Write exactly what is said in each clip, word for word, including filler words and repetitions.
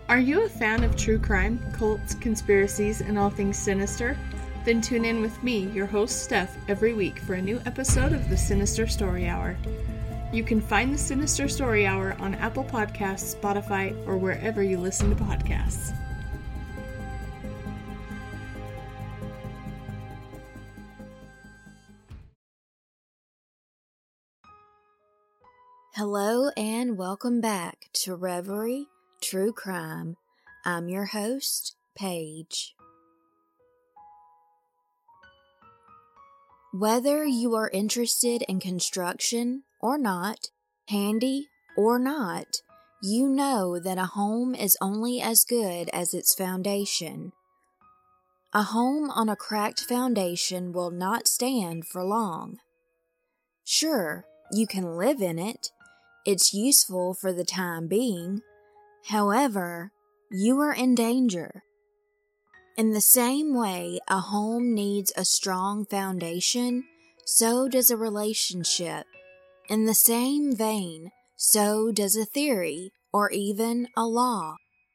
Are you a fan of true crime, cults, conspiracies, and all things sinister? Then tune in with me, your host Steph, every week for a new episode of the Sinister Story Hour. You can find the Sinister Story Hour on Apple Podcasts, Spotify, or wherever you listen to podcasts. Hello and welcome back to Reverie True Crime. I'm your host, Paige. Whether you are interested in construction or not, handy or not, you know that a home is only as good as its foundation. A home on a cracked foundation will not stand for long. Sure, you can live in it. It's useful for the time being. However, you are in danger. In the same way a home needs a strong foundation, so does a relationship. In the same vein, so does a theory or even a law.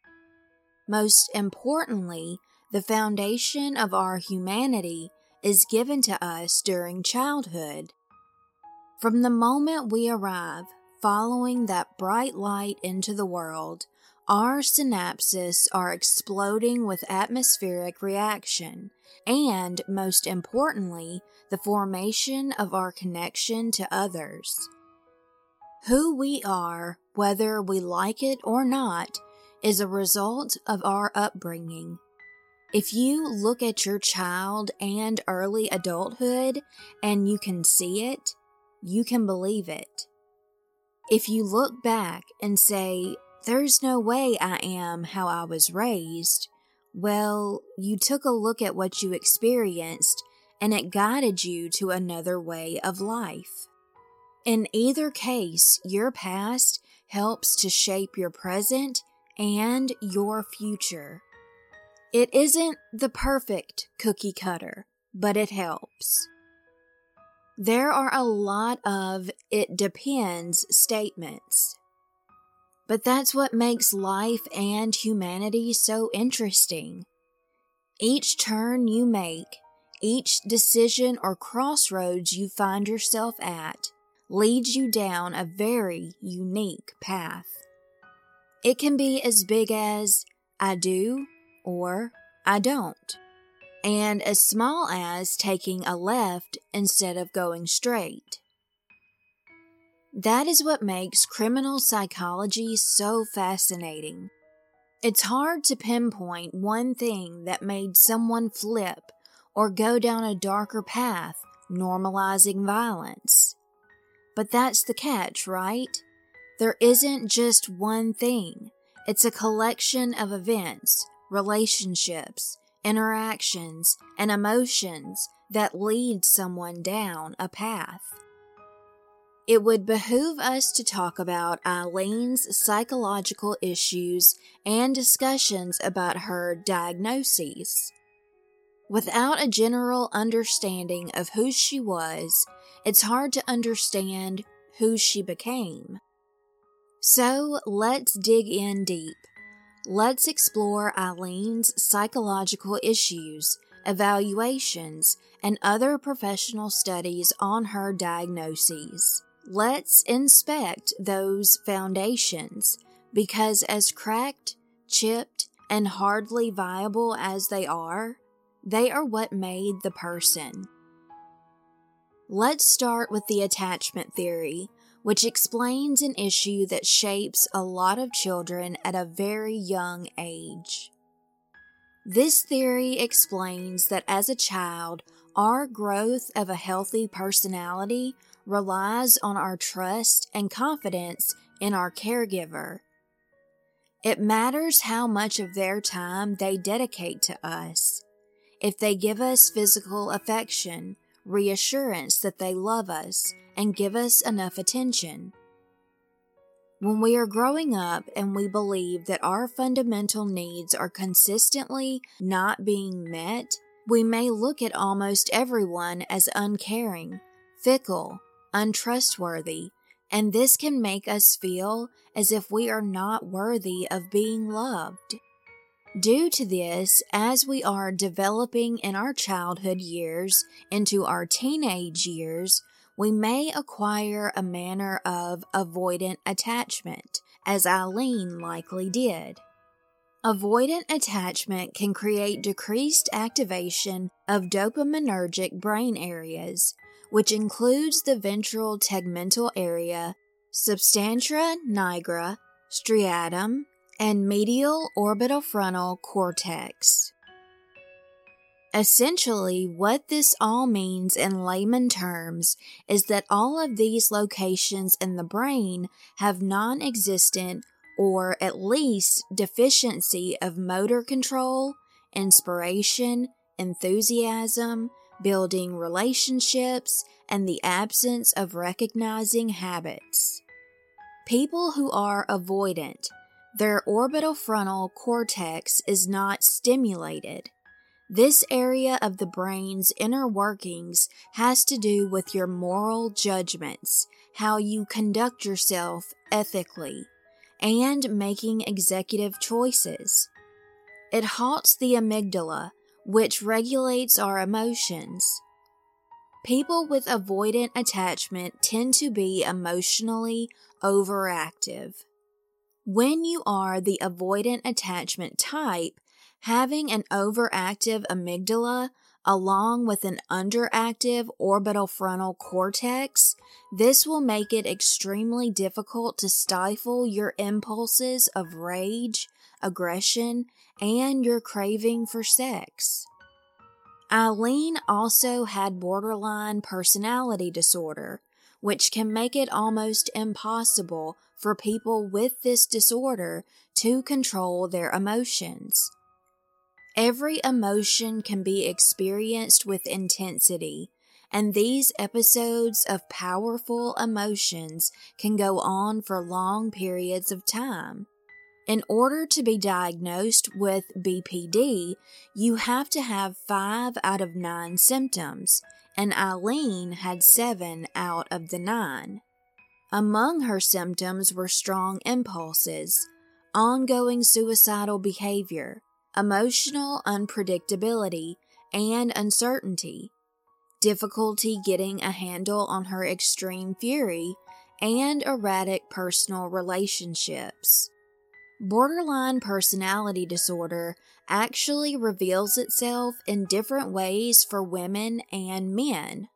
Most importantly, the foundation of our humanity is given to us during childhood. From the moment we arrive, following that bright light into the world, our synapses are exploding with atmospheric reaction, and, most importantly, the formation of our connection to others. Who we are, whether we like it or not, is a result of our upbringing. If you look at your child and early adulthood and you can see it, you can believe it. If you look back and say, "There's no way I am how I was raised," well, you took a look at what you experienced and it guided you to another way of life. In either case, your past helps to shape your present and your future. It isn't the perfect cookie cutter, but it helps. There are a lot of "it depends" statements. But that's what makes life and humanity so interesting. Each turn you make, each decision or crossroads you find yourself at, leads you down a very unique path. It can be as big as "I do" or "I don't," and as small as taking a left instead of going straight. That is what makes criminal psychology so fascinating. It's hard to pinpoint one thing that made someone flip or go down a darker path, normalizing violence. But that's the catch, right? There isn't just one thing. It's a collection of events, relationships, interactions, and emotions that lead someone down a path. It would behoove us to talk about Eileen's psychological issues and discussions about her diagnoses. Without a general understanding of who she was, it's hard to understand who she became. So let's dig in deep. Let's explore Eileen's psychological issues, evaluations, and other professional studies on her diagnoses. Let's inspect those foundations, because as cracked, chipped, and hardly viable as they are, they are what made the person. Let's start with the attachment theory, which explains an issue that shapes a lot of children at a very young age. This theory explains that as a child, our growth of a healthy personality relies on our trust and confidence in our caregiver. It matters how much of their time they dedicate to us. If they give us physical affection, reassurance that they love us, and give us enough attention. When we are growing up and we believe that our fundamental needs are consistently not being met, we may look at almost everyone as uncaring, fickle, untrustworthy, and this can make us feel as if we are not worthy of being loved. Due to this, as we are developing in our childhood years into our teenage years, we may acquire a manner of avoidant attachment, as Eileen likely did. Avoidant attachment can create decreased activation of dopaminergic brain areas, which includes the ventral tegmental area, substantia nigra, striatum, and medial orbitofrontal cortex. Essentially, what this all means in layman terms is that all of these locations in the brain have non-existent or at least deficiency of motor control, inspiration, enthusiasm, building relationships, and the absence of recognizing habits. People who are avoidant, their orbitofrontal cortex is not stimulated. This area of the brain's inner workings has to do with your moral judgments, how you conduct yourself ethically, and making executive choices. It halts the amygdala, which regulates our emotions. People with avoidant attachment tend to be emotionally overactive. When you are the avoidant attachment type, having an overactive amygdala along with an underactive orbitofrontal cortex, this will make it extremely difficult to stifle your impulses of rage, aggression, and your craving for sex. Eileen also had borderline personality disorder, which can make it almost impossible for people with this disorder to control their emotions. Every emotion can be experienced with intensity, and these episodes of powerful emotions can go on for long periods of time. In order to be diagnosed with B P D, you have to have five out of nine symptoms, and Eileen had seven out of the nine. Among her symptoms were strong impulses, ongoing suicidal behavior, emotional unpredictability and uncertainty, difficulty getting a handle on her extreme fury, and erratic personal relationships. Borderline personality disorder actually reveals itself in different ways for women and men.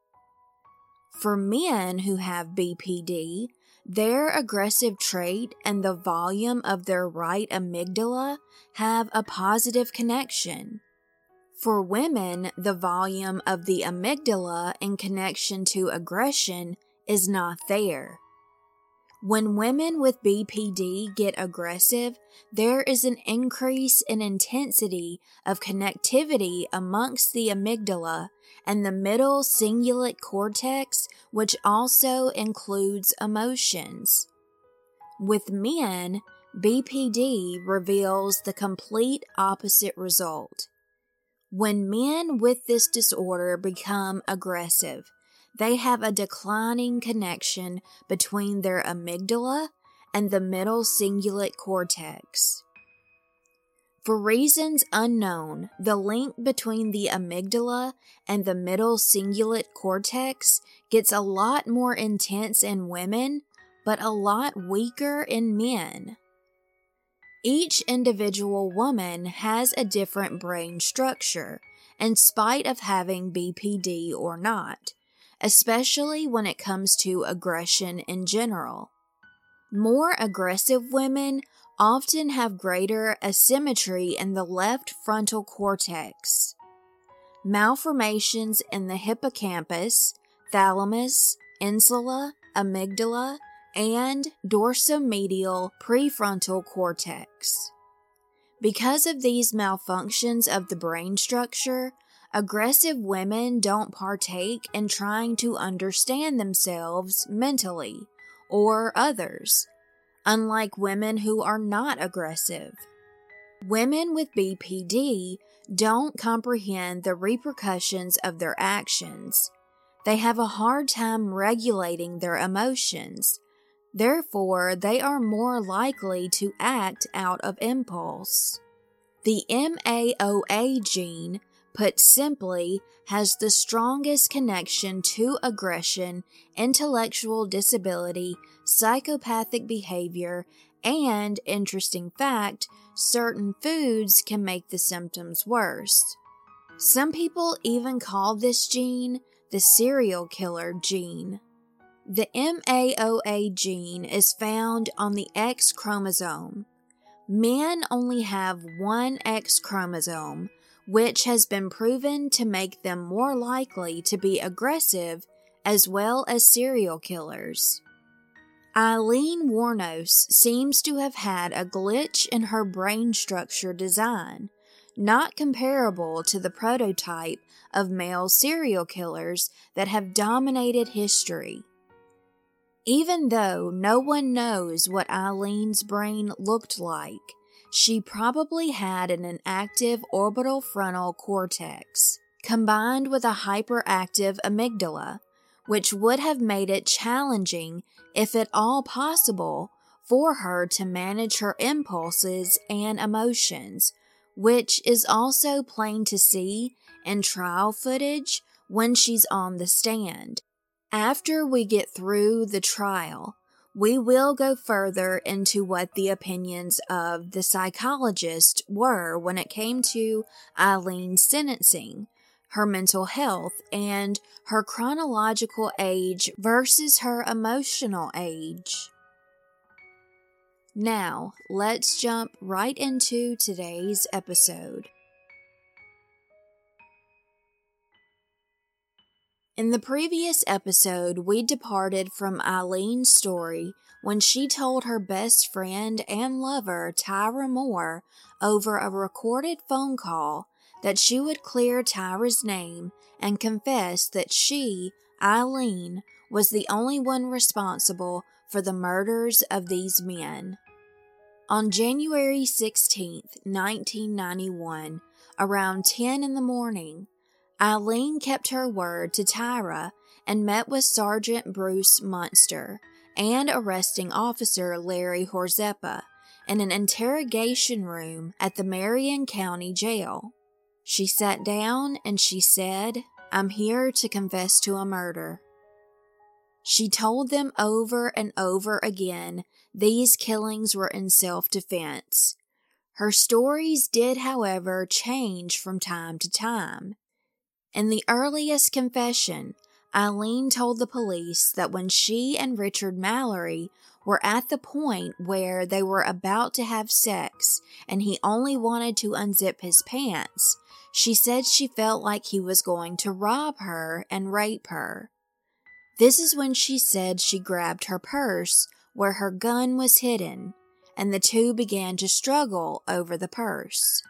For men who have B P D, their aggressive trait and the volume of their right amygdala have a positive connection. For women, the volume of the amygdala in connection to aggression is not there. When women with B P D get aggressive, there is an increase in intensity of connectivity amongst the amygdala and the middle cingulate cortex, which also includes emotions. With men, B P D reveals the complete opposite result. When men with this disorder become aggressive, they have a declining connection between their amygdala and the middle cingulate cortex. For reasons unknown, the link between the amygdala and the middle cingulate cortex gets a lot more intense in women, but a lot weaker in men. Each individual woman has a different brain structure, in spite of having B P D or not, especially when it comes to aggression in general. More aggressive women often have greater asymmetry in the left frontal cortex. Malformations in the hippocampus, thalamus, insula, amygdala, and dorsomedial prefrontal cortex. Because of these malfunctions of the brain structure, aggressive women don't partake in trying to understand themselves mentally or others, unlike women who are not aggressive. Women with B P D don't comprehend the repercussions of their actions. They have a hard time regulating their emotions, Therefore, they are more likely to act out of impulse. The M A O A gene, put simply, has the strongest connection to aggression, intellectual disability, psychopathic behavior, and, interesting fact, certain foods can make the symptoms worse. Some people even call this gene the serial killer gene. The M A O A gene is found on the X chromosome. Men only have one X chromosome, which has been proven to make them more likely to be aggressive as well as serial killers. Aileen Wuornos seems to have had a glitch in her brain structure design, not comparable to the prototype of male serial killers that have dominated history. Even though no one knows what Eileen's brain looked like, she probably had an inactive orbital frontal cortex, combined with a hyperactive amygdala, which would have made it challenging, if at all possible, for her to manage her impulses and emotions, which is also plain to see in trial footage when she's on the stand. After we get through the trial, we will go further into what the opinions of the psychologist were when it came to Eileen's sentencing, her mental health, and her chronological age versus her emotional age. Now, let's jump right into today's episode. In the previous episode, we departed from Eileen's story when she told her best friend and lover, Tyra Moore, over a recorded phone call that she would clear Tyra's name and confess that she, Eileen, was the only one responsible for the murders of these men. On January sixteenth, nineteen ninety-one, around ten in the morning, Eileen kept her word to Tyra and met with Sergeant Bruce Munster and arresting officer Larry Horzeppa in an interrogation room at the Marion County Jail. She sat down and she said, "I'm here to confess to a murder." She told them over and over again these killings were in self-defense. Her stories did, however, change from time to time. In the earliest confession, Eileen told the police that when she and Richard Mallory were at the point where they were about to have sex and he only wanted to unzip his pants, she said she felt like he was going to rob her and rape her. This is when she said she grabbed her purse where her gun was hidden, and the two began to struggle over the purse.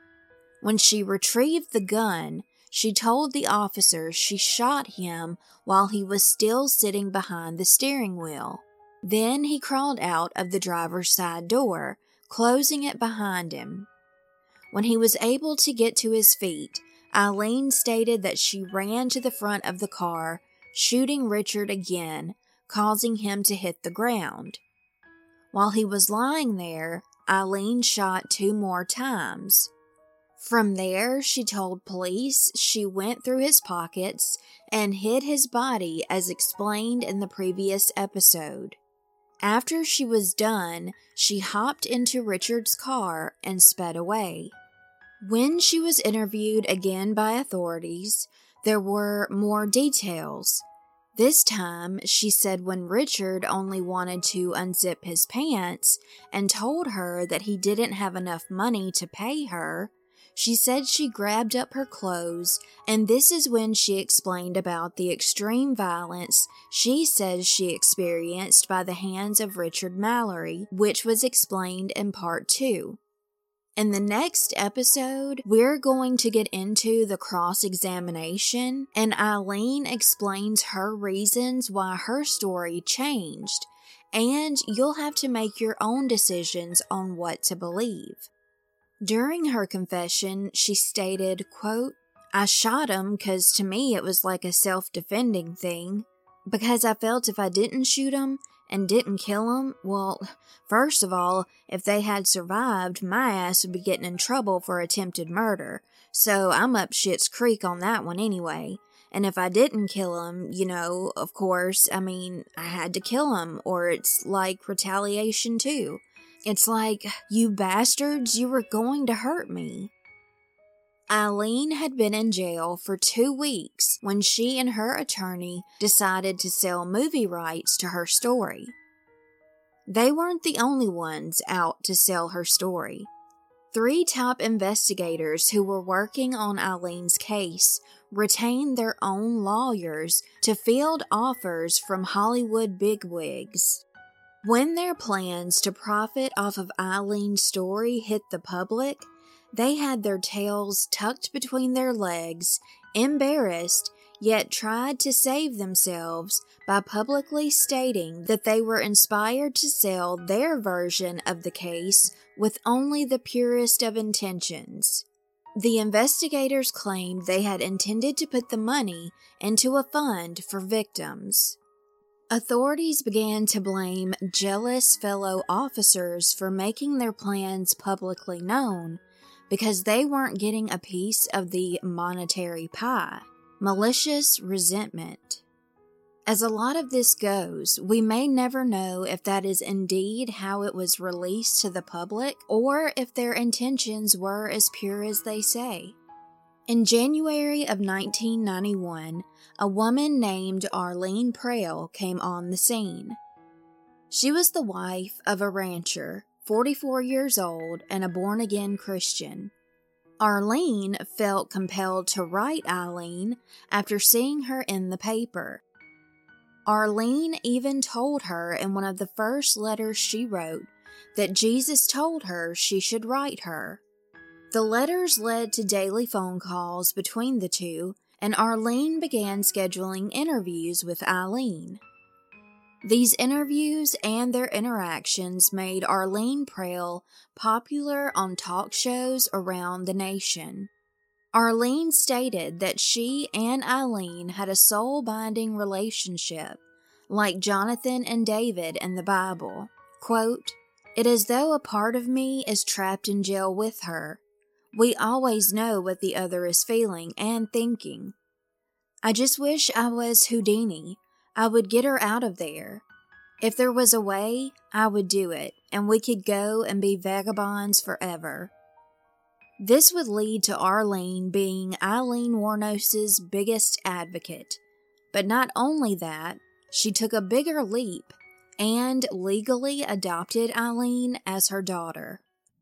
When she retrieved the gun, she told the officers she shot him while he was still sitting behind the steering wheel. Then he crawled out of the driver's side door, closing it behind him. When he was able to get to his feet, Eileen stated that she ran to the front of the car, shooting Richard again, causing him to hit the ground. While he was lying there, Eileen shot two more times. From there, she told police she went through his pockets and hid his body as explained in the previous episode. After she was done, she hopped into Richard's car and sped away. When she was interviewed again by authorities, there were more details. This time, she said when Richard only wanted to unzip his pants and told her that he didn't have enough money to pay her, she said she grabbed up her clothes, and this is when she explained about the extreme violence she says she experienced by the hands of Richard Mallory, which was explained in part two. In the next episode, we're going to get into the cross-examination, and Eileen explains her reasons why her story changed, and you'll have to make your own decisions on what to believe. During her confession, she stated, quote, "I shot him because to me it was like a self-defending thing, because I felt if I didn't shoot him, and didn't kill him, well, first of all, if they had survived, my ass would be getting in trouble for attempted murder, so I'm up shit's creek on that one anyway. And if I didn't kill him, you know, of course, I mean, I had to kill him, or it's like retaliation too. It's like, you bastards, you were going to hurt me. Eileen had been in jail for two weeks when she and her attorney decided to sell movie rights to her story. They weren't the only ones out to sell her story. Three top investigators who were working on Eileen's case retained their own lawyers to field offers from Hollywood bigwigs. When their plans to profit off of Eileen's story hit the public, they had their tails tucked between their legs, embarrassed, yet tried to save themselves by publicly stating that they were inspired to sell their version of the case with only the purest of intentions. The investigators claimed they had intended to put the money into a fund for victims. Authorities began to blame jealous fellow officers for making their plans publicly known because they weren't getting a piece of the monetary pie. Malicious resentment. As a lot of this goes, we may never know if that is indeed how it was released to the public or if their intentions were as pure as they say. In January of nineteen ninety-one, a woman named Arlene Prale came on the scene. She was the wife of a rancher, forty-four years old, and a born-again Christian. Arlene felt compelled to write Eileen after seeing her in the paper. Arlene even told her in one of the first letters she wrote that Jesus told her she should write her. The letters led to daily phone calls between the two, and Arlene began scheduling interviews with Eileen. These interviews and their interactions made Arlene Prale popular on talk shows around the nation. Arlene stated that she and Eileen had a soul-binding relationship, like Jonathan and David in the Bible. Quote, "It is though a part of me is trapped in jail with her. We always know what the other is feeling and thinking. I just wish I was Houdini. I would get her out of there. If there was a way, I would do it, and we could go and be vagabonds forever." This would lead to Arlene being Eileen Wuornos's biggest advocate. But not only that, she took a bigger leap and legally adopted Eileen as her daughter.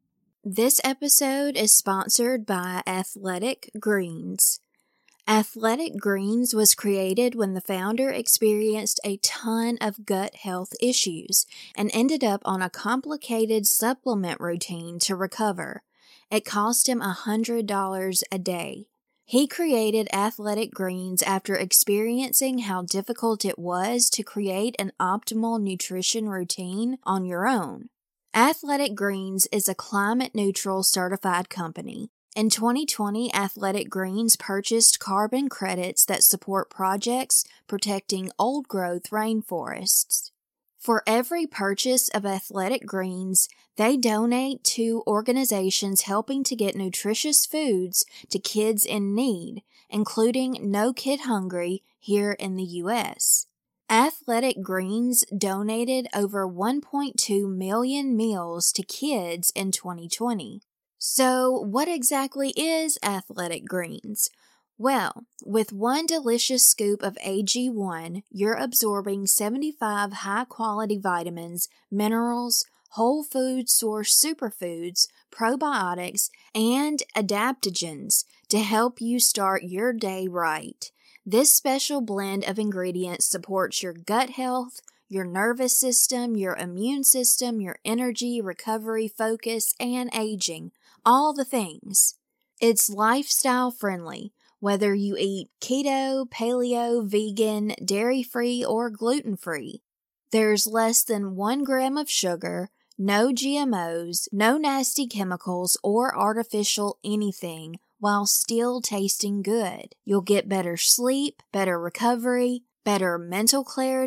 This episode is sponsored by Athletic Greens. Athletic Greens was created when the founder experienced a ton of gut health issues and ended up on a complicated supplement routine to recover. It cost him one hundred dollars a day. He created Athletic Greens after experiencing how difficult it was to create an optimal nutrition routine on your own. Athletic Greens is a climate-neutral certified company. In twenty twenty, Athletic Greens purchased carbon credits that support projects protecting old-growth rainforests. For every purchase of Athletic Greens, they donate to organizations helping to get nutritious foods to kids in need, including No Kid Hungry here in the U S Athletic Greens donated over one point two million meals to kids in twenty twenty. So, what exactly is Athletic Greens? Well, with one delicious scoop of A G one, you're absorbing seventy-five high-quality vitamins, minerals, whole food source superfoods, probiotics, and adaptogens to help you start your day right. This special blend of ingredients supports your gut health, your nervous system, your immune system, your energy, recovery, focus, and aging. All the things. It's lifestyle friendly, whether you eat keto, paleo, vegan, dairy-free, or gluten-free. There's less than one gram of sugar, no G M Os, no nasty chemicals or artificial anything, while still tasting good. You'll get better sleep, better recovery, better mental clarity,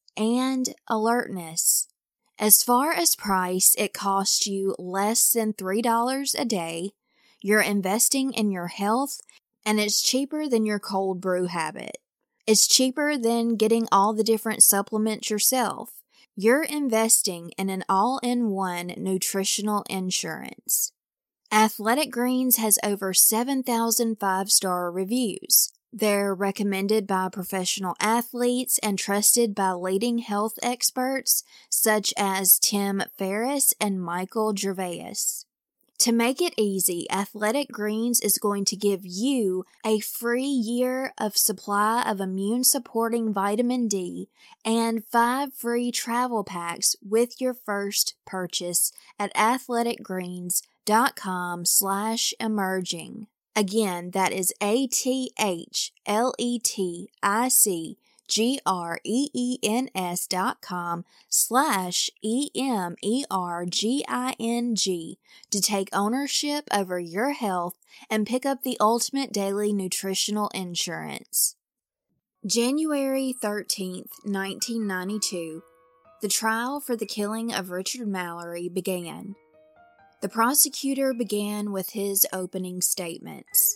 and alertness. As far as price, it costs you less than three dollars a day. You're investing in your health, and it's cheaper than your cold brew habit. It's cheaper than getting all the different supplements yourself. You're investing in an all-in-one nutritional insurance. Athletic Greens has over seven thousand five-star reviews. They're recommended by professional athletes and trusted by leading health experts such as Tim Ferriss and Michael Gervais. To make it easy, Athletic Greens is going to give you a free year of supply of immune-supporting vitamin D and five free travel packs with your first purchase at athleticgreens.com slash emerging. Again, that is A-T-H-L-E-T-I-C-G-R-E-E-N-S dot com slash E-M-E-R-G-I-N-G to take ownership over your health and pick up the ultimate daily nutritional insurance. January thirteenth, nineteen ninety-two, the trial for the killing of Richard Mallory began. The prosecutor began with his opening statements.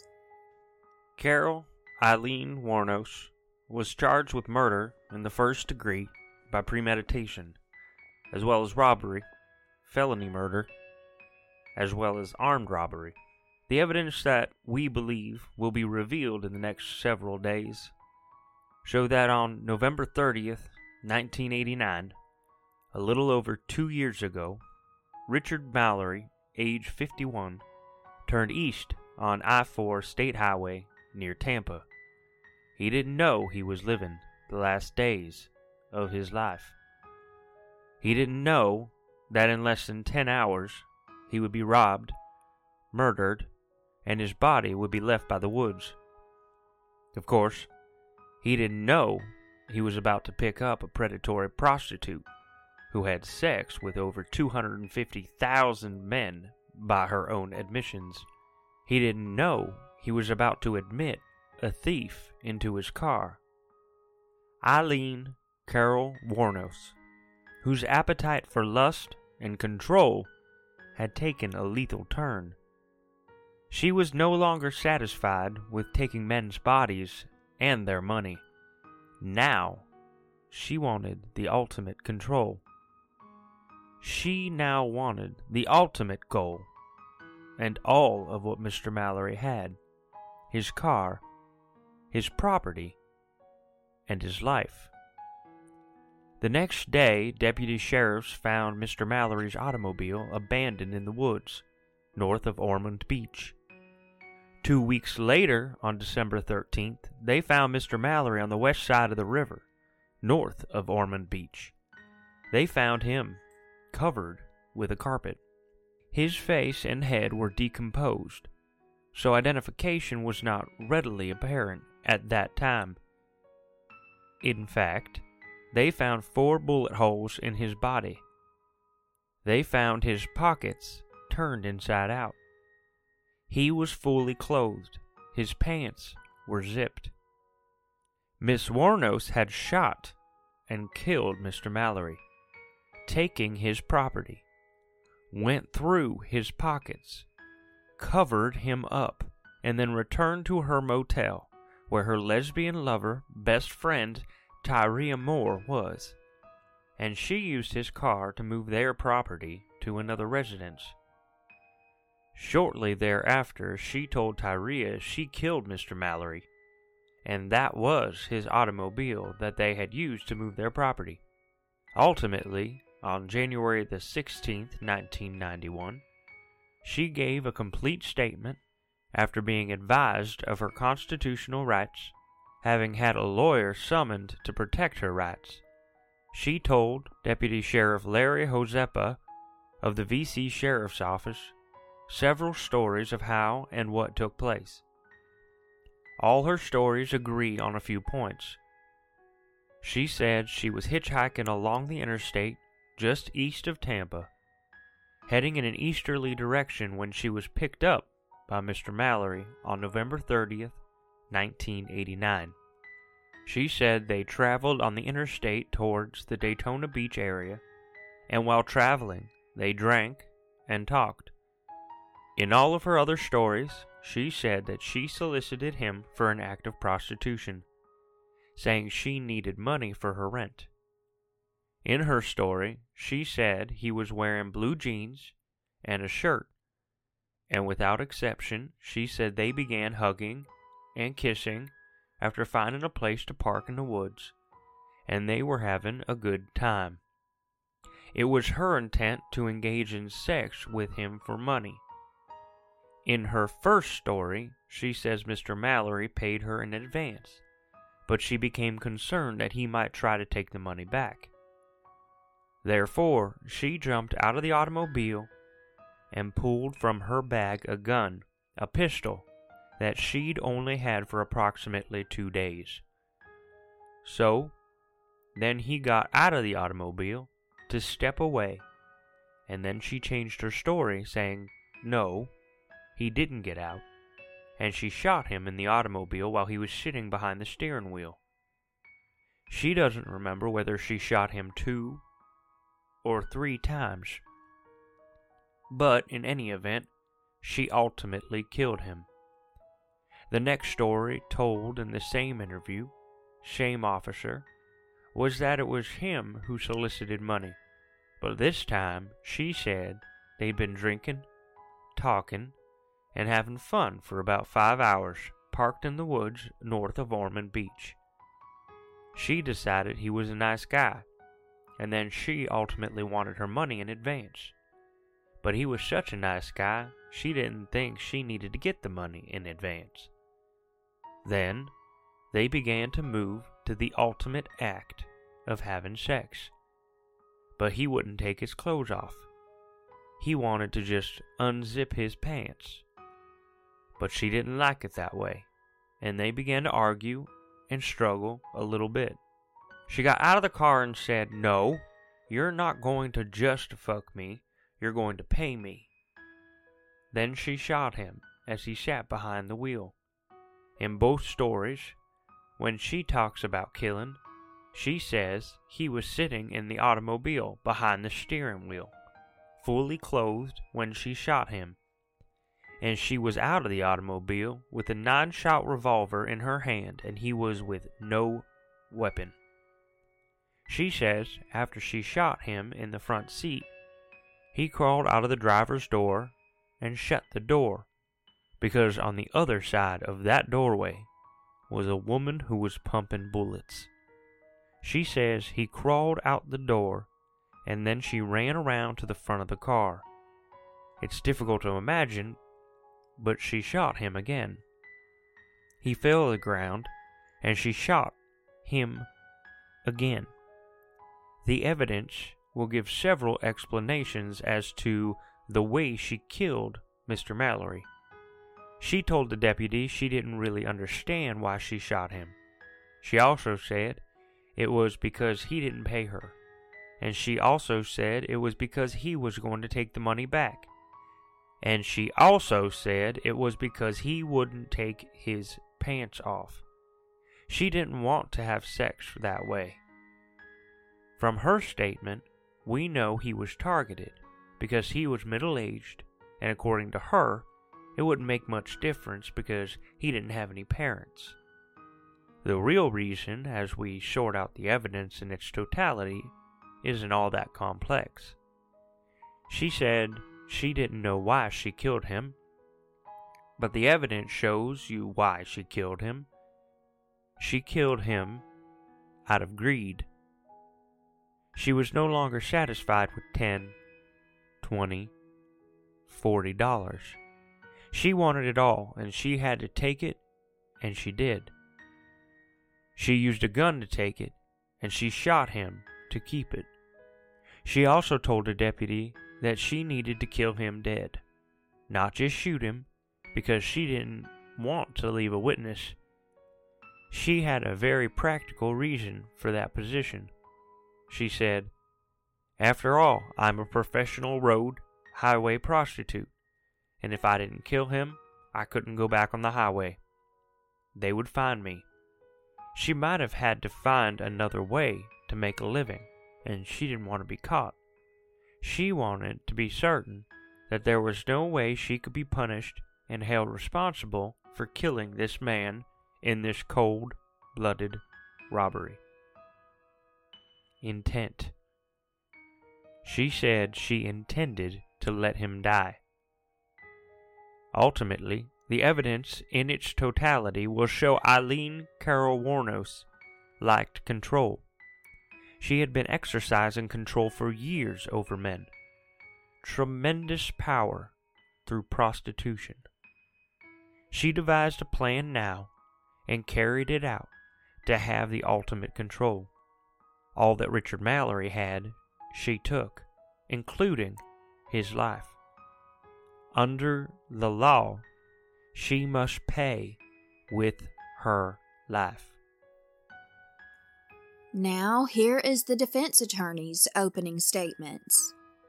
Carol Eileen Wuornos was charged with murder in the first degree by premeditation, as well as robbery, felony murder, as well as armed robbery. The evidence that we believe will be revealed in the next several days show that on November thirtieth, nineteen eighty-nine, a little over two years ago, Richard Mallory, age fifty-one, turned east on I four State Highway near Tampa. He didn't know he was living the last days of his life. He didn't know that in less than ten hours he would be robbed, murdered, and his body would be left by the woods. Of course, he didn't know he was about to pick up a predatory prostitute who had sex with over two hundred fifty thousand men by her own admissions. He didn't know he was about to admit a thief into his car. Eileen Carol Wuornos, whose appetite for lust and control had taken a lethal turn. She was no longer satisfied with taking men's bodies and their money. Now, she wanted the ultimate control. She now wanted the ultimate goal, and all of what Mister Mallory had: his car, his property, and his life. The next day, deputy sheriffs found Mister Mallory's automobile abandoned in the woods, north of Ormond Beach. Two weeks later, on December thirteenth, they found Mister Mallory on the west side of the river, north of Ormond Beach. They found him covered with a carpet. His face and head were decomposed, so identification was not readily apparent at that time. In fact, they found four bullet holes in his body. They found his pockets turned inside out. He was fully clothed. His pants were zipped. Miss Wuornos had shot and killed Mister Mallory, taking his property, went through his pockets, covered him up, and then returned to her motel, where her lesbian lover, best friend, Tyria Moore, was, and she used his car to move their property to another residence. Shortly thereafter, she told Tyria she killed Mister Mallory, and that was his automobile that they had used to move their property. Ultimately, on January the sixteenth, nineteen ninety-one, she gave a complete statement after being advised of her constitutional rights, having had a lawyer summoned to protect her rights. She told Deputy Sheriff Larry Hozepa of the V C Sheriff's Office several stories of how and what took place. All her stories agree on a few points. She said she was hitchhiking along the interstate just east of Tampa, heading in an easterly direction when she was picked up by Mister Mallory on November thirtieth, nineteen eighty-nine. She said they traveled on the interstate towards the Daytona Beach area, and while traveling, they drank and talked. In all of her other stories, she said that she solicited him for an act of prostitution, saying she needed money for her rent. In her story, she said he was wearing blue jeans and a shirt, and without exception, she said they began hugging and kissing after finding a place to park in the woods, and they were having a good time. It was her intent to engage in sex with him for money. In her first story, she says Mister Mallory paid her in advance, but she became concerned that he might try to take the money back. Therefore, she jumped out of the automobile and pulled from her bag a gun, a pistol, that she'd only had for approximately two days. So, then he got out of the automobile to step away, and then she changed her story, saying, no, he didn't get out, and she shot him in the automobile while he was sitting behind the steering wheel. She doesn't remember whether she shot him two or three times, but in any event, she ultimately killed him. The next story told in the same interview, same officer, was that it was him who solicited money, but this time she said they'd been drinking, talking, and having fun for about five hours, parked in the woods north of Ormond Beach. She decided he was a nice guy, and then she ultimately wanted her money in advance. But he was such a nice guy, she didn't think she needed to get the money in advance. Then, they began to move to the ultimate act of having sex. But he wouldn't take his clothes off. He wanted to just unzip his pants. But she didn't like it that way, and they began to argue and struggle a little bit. She got out of the car and said, no, you're not going to just fuck me, you're going to pay me. Then she shot him as he sat behind the wheel. In both stories, when she talks about killing, she says he was sitting in the automobile behind the steering wheel, fully clothed when she shot him, and she was out of the automobile with a nine-shot revolver in her hand, and he was with no weapon. She says after she shot him in the front seat, he crawled out of the driver's door and shut the door, because on the other side of that doorway was a woman who was pumping bullets. She says he crawled out the door, and then she ran around to the front of the car. It's difficult to imagine, but she shot him again. He fell to the ground, and she shot him again. The evidence will give several explanations as to the way she killed Mister Mallory. She told the deputy she didn't really understand why she shot him. She also said it was because he didn't pay her, and she also said it was because he was going to take the money back. And she also said it was because he wouldn't take his pants off. She didn't want to have sex that way. From her statement, we know he was targeted because he was middle-aged, and according to her, it wouldn't make much difference because he didn't have any parents. The real reason, as we sort out the evidence in its totality, isn't all that complex. She said she didn't know why she killed him, but the evidence shows you why she killed him. She killed him out of greed. She was no longer satisfied with ten, twenty, forty dollars. She wanted it all, and she had to take it, and she did. She used a gun to take it, and she shot him to keep it. She also told the deputy that she needed to kill him dead, not just shoot him, because she didn't want to leave a witness. She had a very practical reason for that position. She said, "After all, I'm a professional road, highway prostitute, and if I didn't kill him, I couldn't go back on the highway. They would find me. She might have had to find another way to make a living, and she didn't want to be caught. She wanted to be certain that there was no way she could be punished and held responsible for killing this man in this cold-blooded robbery. Intent. She said she intended to let him die. Ultimately, the evidence in its totality will show Eileen Carol Wuornos lacked control. She had been exercising control for years over men. Tremendous power through prostitution. She devised a plan now and carried it out to have the ultimate control. All that Richard Mallory had, she took, including his life. Under the law, she must pay with her life. Now, here is the defense attorney's opening statements.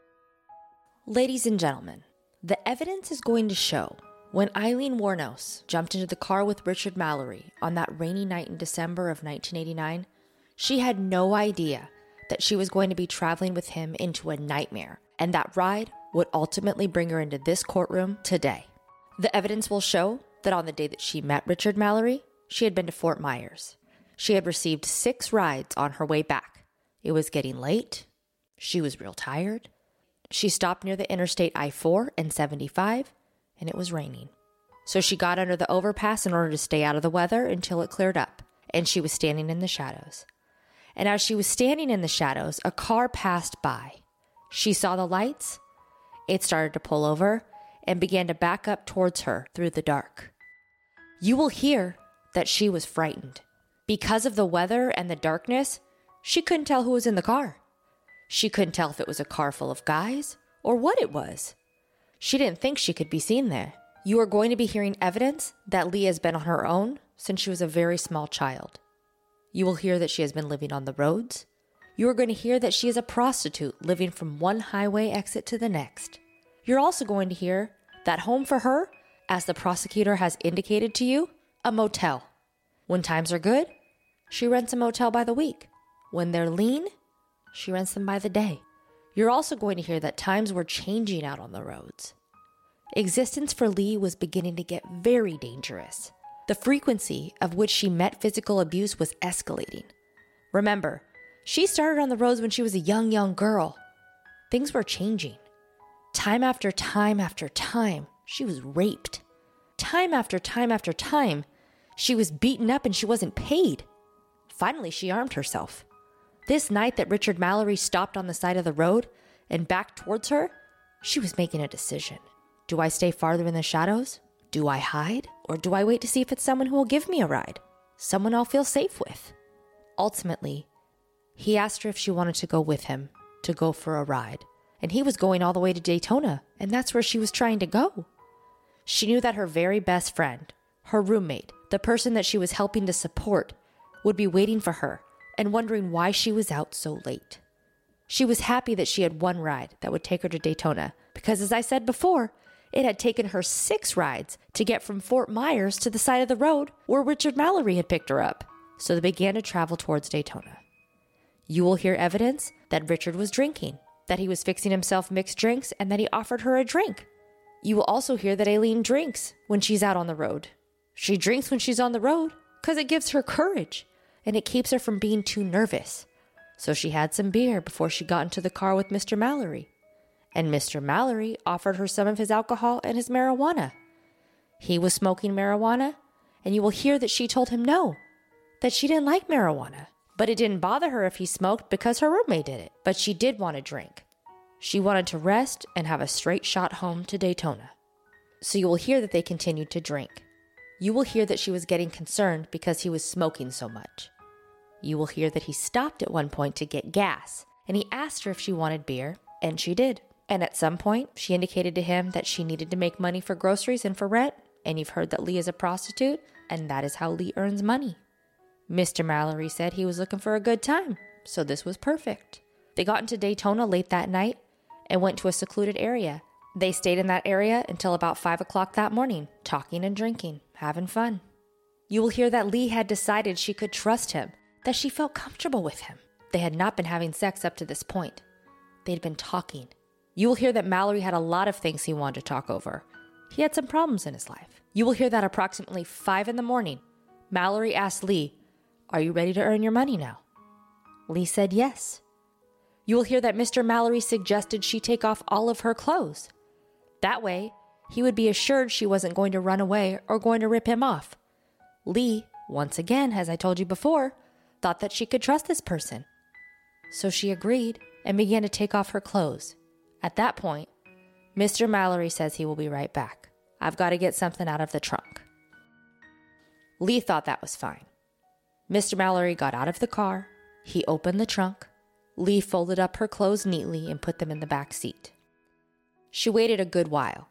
Ladies and gentlemen, the evidence is going to show when Eileen Wuornos jumped into the car with Richard Mallory on that rainy night in December of nineteen eighty-nine, she had no idea that she was going to be traveling with him into a nightmare, and that ride would ultimately bring her into this courtroom today. The evidence will show that on the day that she met Richard Mallory, she had been to Fort Myers. She had received six rides on her way back. It was getting late. She was real tired. She stopped near the Interstate I four and seventy-five, and it was raining. So she got under the overpass in order to stay out of the weather until it cleared up, and she was standing in the shadows. And as she was standing in the shadows, a car passed by. She saw the lights. It started to pull over and began to back up towards her through the dark. You will hear that she was frightened. Because of the weather and the darkness, she couldn't tell who was in the car. She couldn't tell if it was a car full of guys or what it was. She didn't think she could be seen there. You are going to be hearing evidence that Leah has been on her own since she was a very small child. You will hear that she has been living on the roads. You are going to hear that she is a prostitute living from one highway exit to the next. You're also going to hear that home for her, as the prosecutor has indicated to you, a motel. When times are good, she rents a motel by the week. When they're lean, she rents them by the day. You're also going to hear that times were changing out on the roads. Existence for Lee was beginning to get very dangerous. The frequency of which she met physical abuse was escalating. Remember, she started on the roads when she was a young, young girl. Things were changing. Time after time after time, she was raped. Time after time after time, she was beaten up and she wasn't paid. Finally, she armed herself. This night that Richard Mallory stopped on the side of the road and backed towards her, she was making a decision. Do I stay farther in the shadows? Do I hide? Or do I wait to see if it's someone who will give me a ride? Someone I'll feel safe with? Ultimately, he asked her if she wanted to go with him, to go for a ride. And he was going all the way to Daytona, and that's where she was trying to go. She knew that her very best friend, her roommate, the person that she was helping to support, would be waiting for her and wondering why she was out so late. She was happy that she had one ride that would take her to Daytona because, as I said before, it had taken her six rides to get from Fort Myers to the side of the road where Richard Mallory had picked her up. So they began to travel towards Daytona. You will hear evidence that Richard was drinking, that he was fixing himself mixed drinks, and that he offered her a drink. You will also hear that Eileen drinks when she's out on the road. She drinks when she's on the road because it gives her courage and it keeps her from being too nervous. So she had some beer before she got into the car with Mister Mallory. And Mister Mallory offered her some of his alcohol and his marijuana. He was smoking marijuana, and you will hear that she told him no, that she didn't like marijuana. But it didn't bother her if he smoked because her roommate did it. But she did want a drink. She wanted to rest and have a straight shot home to Daytona. So you will hear that they continued to drink. You will hear that she was getting concerned because he was smoking so much. You will hear that he stopped at one point to get gas, and he asked her if she wanted beer, and she did. And at some point, she indicated to him that she needed to make money for groceries and for rent, and you've heard that Lee is a prostitute, and that is how Lee earns money. Mister Mallory said he was looking for a good time, so this was perfect. They got into Daytona late that night and went to a secluded area. They stayed in that area until about five o'clock that morning, talking and drinking, having fun. You will hear that Lee had decided she could trust him, that she felt comfortable with him. They had not been having sex up to this point. They had been talking. You will hear that Mallory had a lot of things he wanted to talk over. He had some problems in his life. You will hear that approximately five in the morning, Mallory asked Lee, "Are you ready to earn your money now?" Lee said yes. You will hear that Mister Mallory suggested she take off all of her clothes. That way, he would be assured she wasn't going to run away or going to rip him off. Lee, once again, as I told you before, thought that she could trust this person. So she agreed and began to take off her clothes. At that point, Mister Mallory says he will be right back. I've got to get something out of the trunk. Lee thought that was fine. Mister Mallory got out of the car. He opened the trunk. Lee folded up her clothes neatly and put them in the back seat. She waited a good while.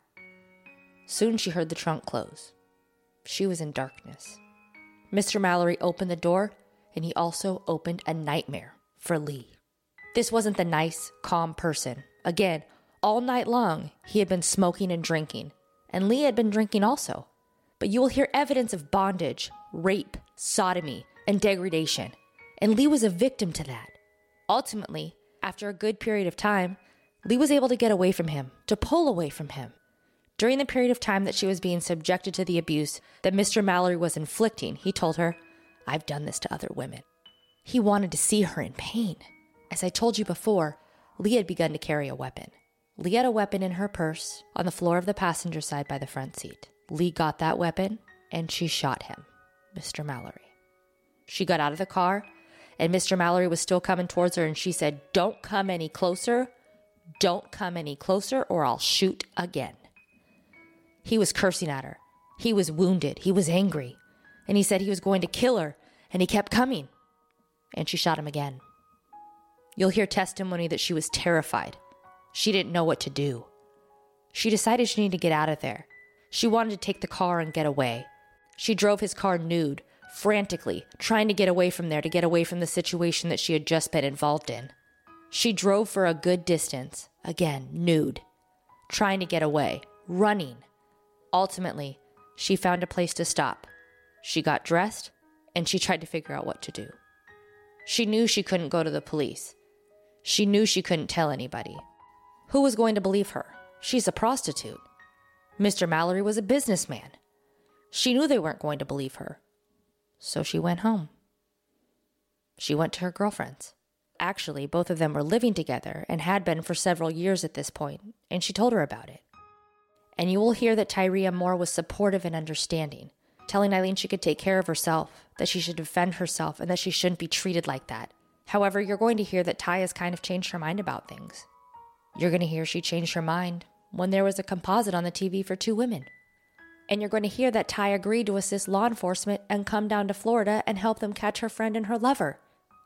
Soon she heard the trunk close. She was in darkness. Mister Mallory opened the door, and he also opened a nightmare for Lee. This wasn't the nice, calm person. Again, all night long, he had been smoking and drinking, and Lee had been drinking also. But you will hear evidence of bondage, rape, sodomy, and degradation, and Lee was a victim to that. Ultimately, after a good period of time, Lee was able to get away from him, to pull away from him. During the period of time that she was being subjected to the abuse that Mister Mallory was inflicting, he told her, "I've done this to other women." He wanted to see her in pain. As I told you before, Lee had begun to carry a weapon. Lee had a weapon in her purse on the floor of the passenger side by the front seat. Lee got that weapon, and she shot him, Mister Mallory. She got out of the car, and Mister Mallory was still coming towards her, and she said, "Don't come any closer. Don't come any closer, or I'll shoot again." He was cursing at her. He was wounded. He was angry. And he said he was going to kill her, and he kept coming. And she shot him again. You'll hear testimony that she was terrified. She didn't know what to do. She decided she needed to get out of there. She wanted to take the car and get away. She drove his car nude, frantically, trying to get away from there, to get away from the situation that she had just been involved in. She drove for a good distance, again, nude, trying to get away, running. Ultimately, she found a place to stop. She got dressed, and she tried to figure out what to do. She knew she couldn't go to the police. She knew she couldn't tell anybody. Who was going to believe her? She's a prostitute. Mister Mallory was a businessman. She knew they weren't going to believe her. So she went home. She went to her girlfriend's. Actually, both of them were living together and had been for several years at this point, and she told her about it. And you will hear that Tyria Moore was supportive and understanding, telling Eileen she could take care of herself, that she should defend herself, and that she shouldn't be treated like that. However, you're going to hear that Ty has kind of changed her mind about things. You're going to hear she changed her mind when there was a composite on the T V for two women. And you're going to hear that Ty agreed to assist law enforcement and come down to Florida and help them catch her friend and her lover.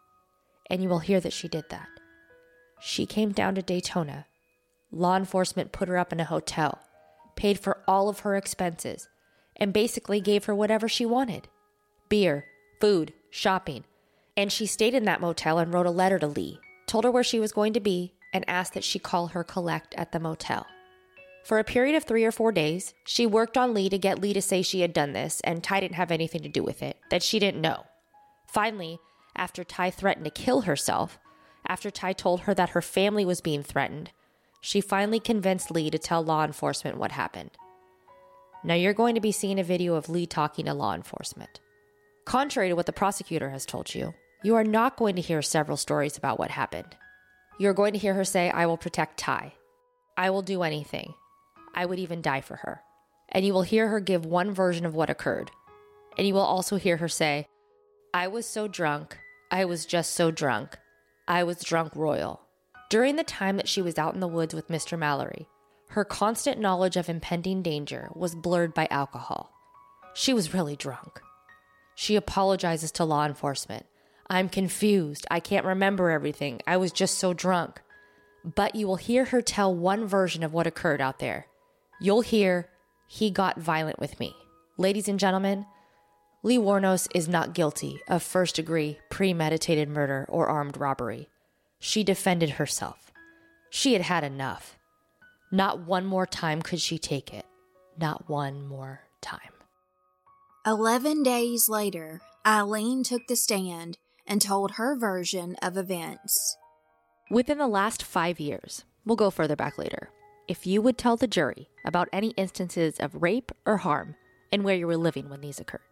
And you will hear that she did that. She came down to Daytona. Law enforcement put her up in a hotel, paid for all of her expenses, and basically gave her whatever she wanted. Beer, food, shopping. And she stayed in that motel and wrote a letter to Lee, told her where she was going to be, and asked that she call her collect at the motel. For a period of three or four days, she worked on Lee to get Lee to say she had done this, and Ty didn't have anything to do with it, that she didn't know. Finally, after Ty threatened to kill herself, after Ty told her that her family was being threatened, she finally convinced Lee to tell law enforcement what happened. Now you're going to be seeing a video of Lee talking to law enforcement. Contrary to what the prosecutor has told you, you are not going to hear several stories about what happened. You're going to hear her say, "I will protect Ty. I will do anything. I would even die for her." And you will hear her give one version of what occurred. And you will also hear her say, "I was so drunk. I was just so drunk. I was drunk royal." During the time that she was out in the woods with Mister Mallory, her constant knowledge of impending danger was blurred by alcohol. She was really drunk. She apologizes to law enforcement. "I'm confused. I can't remember everything. I was just so drunk." But you will hear her tell one version of what occurred out there. You'll hear, "He got violent with me." Ladies and gentlemen, Lee Wuornos is not guilty of first-degree premeditated murder or armed robbery. She defended herself. She had had enough. Not one more time could she take it. Not one more time. Eleven days later, Eileen took the stand and told her version of events. Within the last five years, we'll go further back later, if you would tell the jury about any instances of rape or harm and where you were living when these occurred.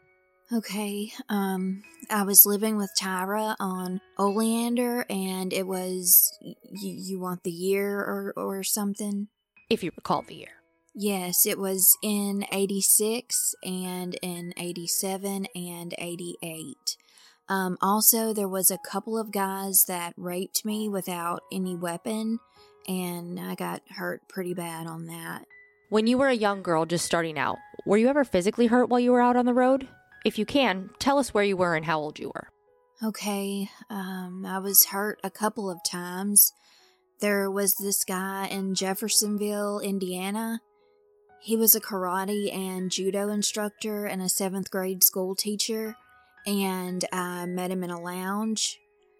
Okay, um, I was living with Tyra on Oleander, and it was, y- you want the year or, or something? If you recall the year. Yes, it was in eighty-six and in eighty-seven and eighty-eight. Um, also, there was a couple of guys that raped me without any weapon, and I got hurt pretty bad on that. When you were a young girl just starting out, were you ever physically hurt while you were out on the road? If you can, tell us where you were and how old you were. Okay, um, I was hurt a couple of times. There was this guy in Jeffersonville, Indiana. He was a karate and judo instructor and a seventh grade school teacher, and I met him in a lounge.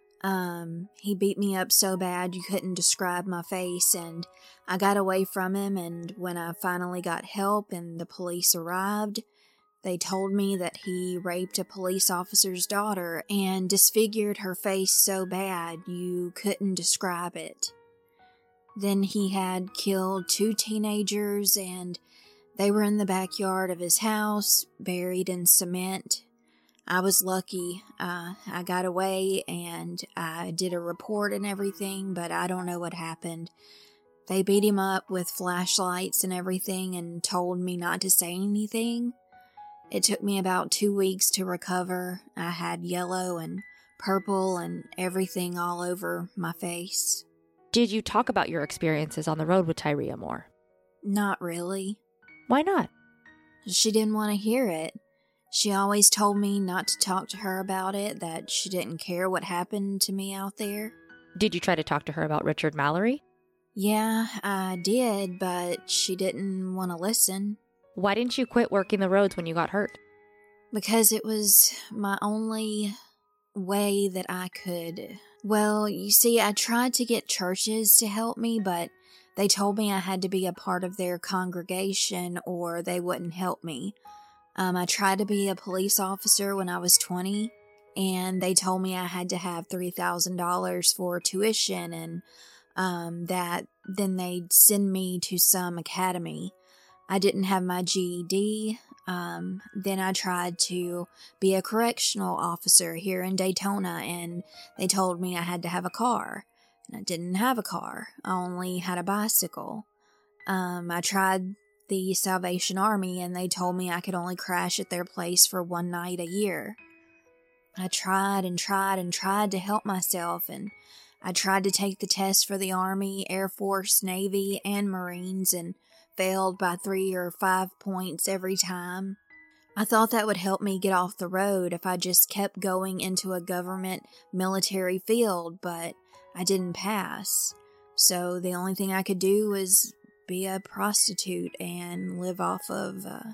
Um, he beat me up so bad you couldn't describe my face, and I got away from him, and when I finally got help and the police arrived, they told me that he raped a police officer's daughter and disfigured her face so bad you couldn't describe it. Then he had killed two teenagers, and they were in the backyard of his house, buried in cement. I was lucky. Uh, I got away, and I did a report and everything, but I don't know what happened. They beat him up with flashlights and everything and told me not to say anything. It took me about two weeks to recover. I had yellow and purple and everything all over my face. Did you talk about your experiences on the road with Tyria more? Not really. Why not? She didn't want to hear it. She always told me not to talk to her about it, that she didn't care what happened to me out there. Did you try to talk to her about Richard Mallory? Yeah, I did, but she didn't want to listen. Why didn't you quit working the roads when you got hurt? Because it was my only way that I could. Well, you see, I tried to get churches to help me, but they told me I had to be a part of their congregation or they wouldn't help me. Um, I tried to be a police officer when I was twenty, and they told me I had to have three thousand dollars for tuition, and um, that then they'd send me to some academy. I didn't have my G E D. Um, then I tried to be a correctional officer here in Daytona, and they told me I had to have a car. And I didn't have a car. I only had a bicycle. Um, I tried the Salvation Army, and they told me I could only crash at their place for one night a year. I tried and tried and tried to help myself, and I tried to take the test for the Army, Air Force, Navy, and Marines, and failed by three or five points every time. I thought that would help me get off the road if I just kept going into a government military field, but I didn't pass. So the only thing I could do was be a prostitute and live off of, uh,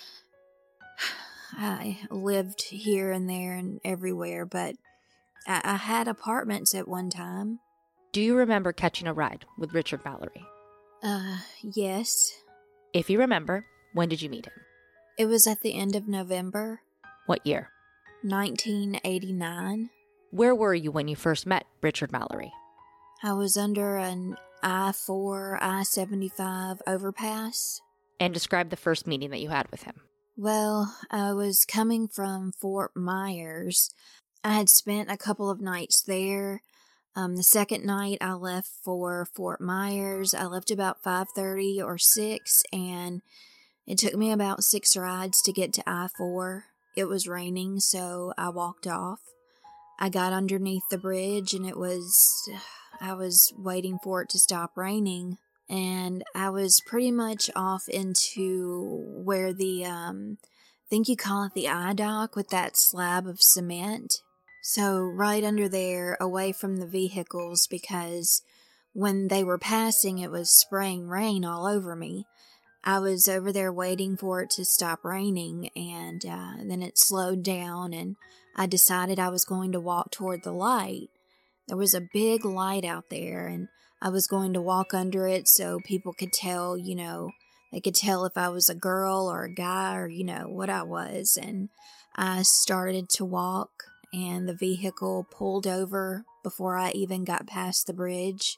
I lived here and there and everywhere, but I, I had apartments at one time. Do you remember catching a ride with Richard Mallory? Uh, yes. If you remember, when did you meet him? It was at the end of November. What year? nineteen eighty-nine. Where were you when you first met Richard Mallory? I was under an I four, I seventy-five overpass. And describe the first meeting that you had with him. Well, I was coming from Fort Myers. I had spent a couple of nights there. Um, the second night I left for Fort Myers. I left about five thirty or six, and it took me about six rides to get to I four. It was raining, so I walked off. I got underneath the bridge, and it was, I was waiting for it to stop raining, and I was pretty much off into where the, um, I think you call it the eye dock with that slab of cement. So right under there, away from the vehicles, because when they were passing, it was spraying rain all over me. I was over there waiting for it to stop raining, and uh, then it slowed down, and I decided I was going to walk toward the light. There was a big light out there, and I was going to walk under it so people could tell, you know, They could tell if I was a girl or a guy or, you know, what I was. And I started to walk, and the vehicle pulled over before I even got past the bridge.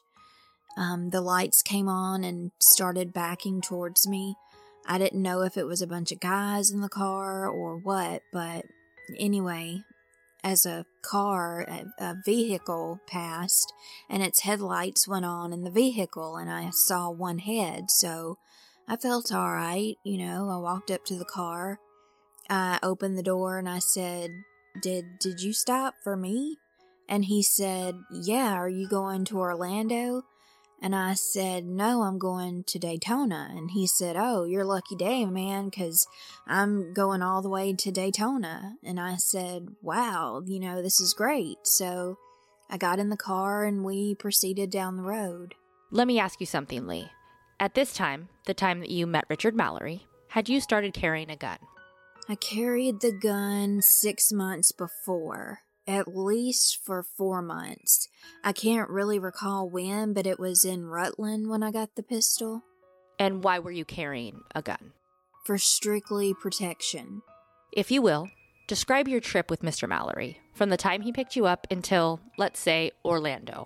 Um, the lights came on and started backing towards me. I didn't know if it was a bunch of guys in the car or what, but anyway, as a car, a, a vehicle passed, and its headlights went on in the vehicle, and I saw one head, so I felt all right. You know, I walked up to the car. I opened the door and I said, Did did you stop for me? And he said, Yeah, are you going to Orlando? And I said, No, I'm going to Daytona. And he said, Oh, you're lucky day, man, because I'm going all the way to Daytona. And I said, Wow, you know, this is great. So I got in the car and we proceeded down the road. Let me ask you something, Lee. At this time, the time that you met Richard Mallory, had you started carrying a gun? I carried the gun six months before, at least for four months. I can't really recall when, but it was in Rutland when I got the pistol. And why were you carrying a gun? For strictly protection. If you will, describe your trip with Mister Mallory, from the time he picked you up until, let's say, Orlando.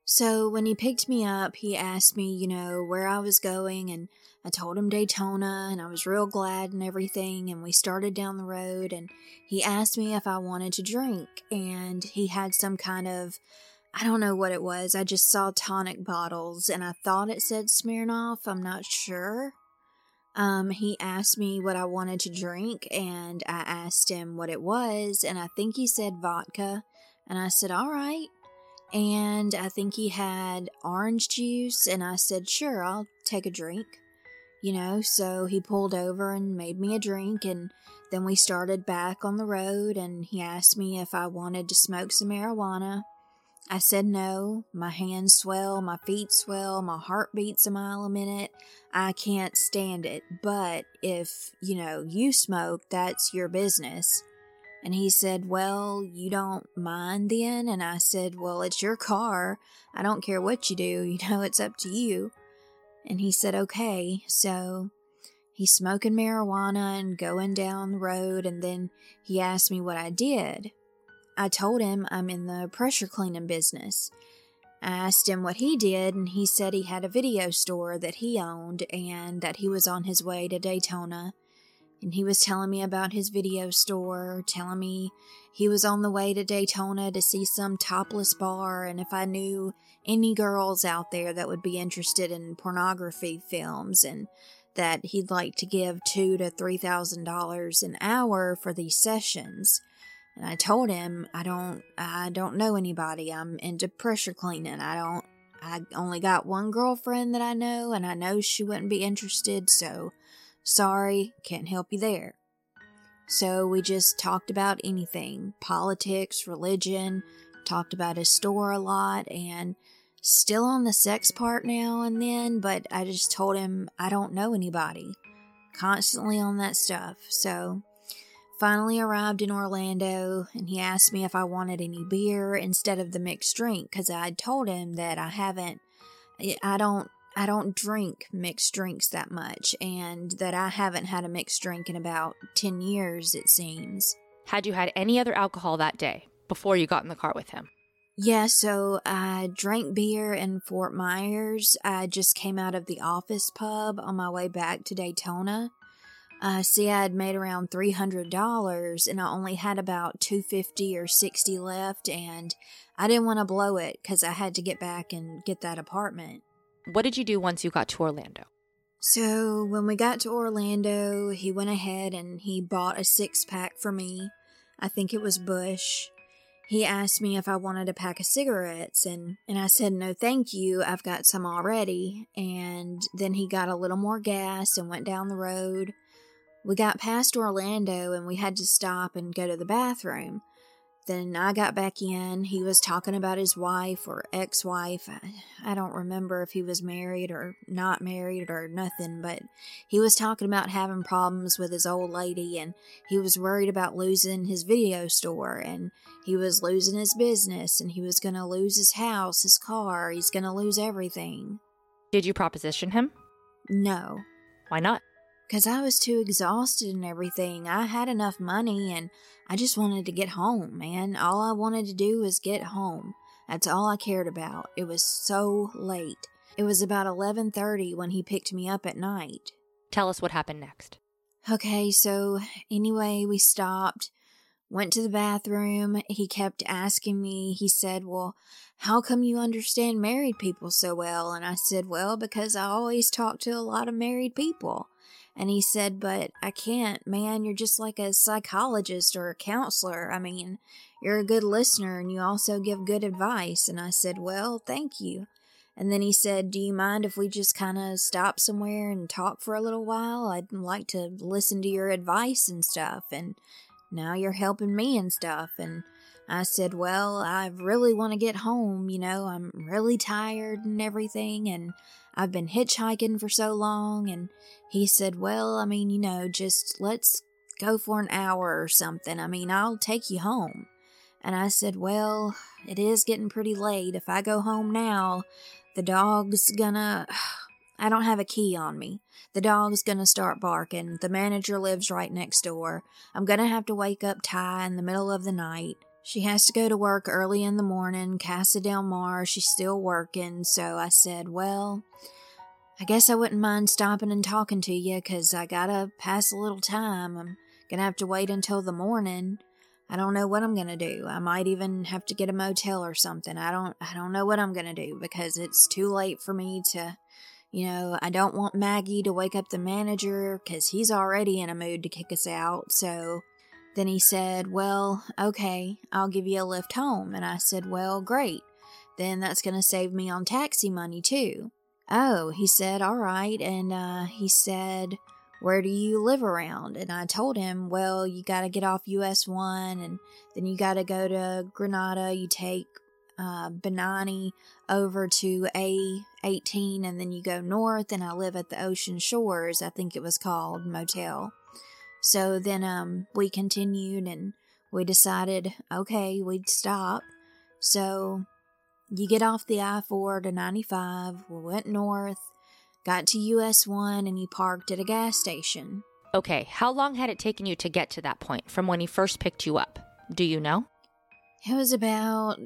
So when he picked me up, he asked me, you know, where I was going, and I told him Daytona, and I was real glad and everything, and we started down the road, and he asked me if I wanted to drink, and he had some kind of, I don't know what it was, I just saw tonic bottles, and I thought it said Smirnoff, I'm not sure. Um, he asked me what I wanted to drink, and I asked him what it was, and I think he said vodka, and I said, all right. And I think he had orange juice, and I said, sure, I'll take a drink. You know, so he pulled over and made me a drink, and then we started back on the road, and he asked me if I wanted to smoke some marijuana. I said no. My hands swell, my feet swell, my heart beats a mile a minute. I can't stand it, but if, you know, you smoke, that's your business. And he said, well, you don't mind then? And I said, well, it's your car. I don't care what you do. You know, it's up to you. And he said, okay. So he's smoking marijuana and going down the road. And then he asked me what I did. I told him I'm in the pressure cleaning business. I asked him what he did, and he said he had a video store that he owned and that he was on his way to Daytona. And he was telling me about his video store, telling me he was on the way to Daytona to see some topless bar, and if I knew any girls out there that would be interested in pornography films, and that he'd like to give two to three thousand dollars an hour for these sessions. And I told him I don't, I don't know anybody. I'm into pressure cleaning. I don't, I only got one girlfriend that I know, and I know she wouldn't be interested, so. Sorry, can't help you there. So we just talked about anything, politics, religion, talked about his store a lot, and still on the sex part now and then, but I just told him I don't know anybody. Constantly on that stuff. So finally arrived in Orlando, and he asked me if I wanted any beer instead of the mixed drink, because I had told him that I haven't, I don't, I don't drink mixed drinks that much, and that I haven't had a mixed drink in about ten years, it seems. Had you had any other alcohol that day before you got in the car with him? Yeah, so I drank beer in Fort Myers. I just came out of the Office Pub on my way back to Daytona. Uh, see, I had made around three hundred dollars, and I only had about two hundred fifty dollars or sixty dollars left, and I didn't want to blow it because I had to get back and get that apartment. What did you do once you got to Orlando? So when we got to Orlando, he went ahead and he bought a six-pack for me. I think it was Bush. He asked me if I wanted a pack of cigarettes, and, and I said, no thank you, I've got some already. And then he got a little more gas and went down the road. We got past Orlando, and we had to stop and go to the bathroom. Then I got back in. He was talking about his wife or ex-wife. I, I don't remember if he was married or not married or nothing, but he was talking about having problems with his old lady, and he was worried about losing his video store, and he was losing his business, and he was going to lose his house, his car. He's going to lose everything. Did you proposition him? No. Why not? Because I was too exhausted and everything. I had enough money and I just wanted to get home, man. All I wanted to do was get home. That's all I cared about. It was so late. It was about eleven thirty when he picked me up at night. Tell us what happened next. Okay, so anyway, we stopped, went to the bathroom. He kept asking me, he said, well, how come you understand married people so well? And I said, well, because I always talk to a lot of married people. And he said, but I can't, man, you're just like a psychologist or a counselor. I mean, you're a good listener and you also give good advice. And I said, well, thank you. And then he said, do you mind if we just kind of stop somewhere and talk for a little while? I'd like to listen to your advice and stuff. And now you're helping me and stuff. And I said, well, I really want to get home. You know, I'm really tired and everything. And I've been hitchhiking for so long. And he said, well, I mean, you know, just let's go for an hour or something. I mean, I'll take you home. And I said, well, it is getting pretty late. If I go home now, the dog's gonna... I don't have a key on me. The dog's gonna start barking. The manager lives right next door. I'm gonna have to wake up Ty in the middle of the night. She has to go to work early in the morning. Casa Del Mar, she's still working. So I said, well, I guess I wouldn't mind stopping and talking to you, 'cause I gotta pass a little time. I'm gonna have to wait until the morning. I don't know what I'm gonna do. I might even have to get a motel or something. I don't I don't know what I'm gonna do, because it's too late for me to, you know, I don't want Maggie to wake up the manager, 'cause he's already in a mood to kick us out. So then he said, well, okay, I'll give you a lift home. And I said, well, great. Then that's gonna save me on taxi money too. Oh, he said, all right. And uh, he said, where do you live around? And I told him, well, you got to get off U S one, and then you got to go to Granada. You take uh, Benani over to A eighteen, and then you go north, and I live at the Ocean Shores, I think it was called, motel. So then um, we continued, and we decided, okay, we'd stop. So you get off the I four to ninety-five, we went north, got to U S one, and you parked at a gas station. Okay, how long had it taken you to get to that point from when he first picked you up? Do you know? It was about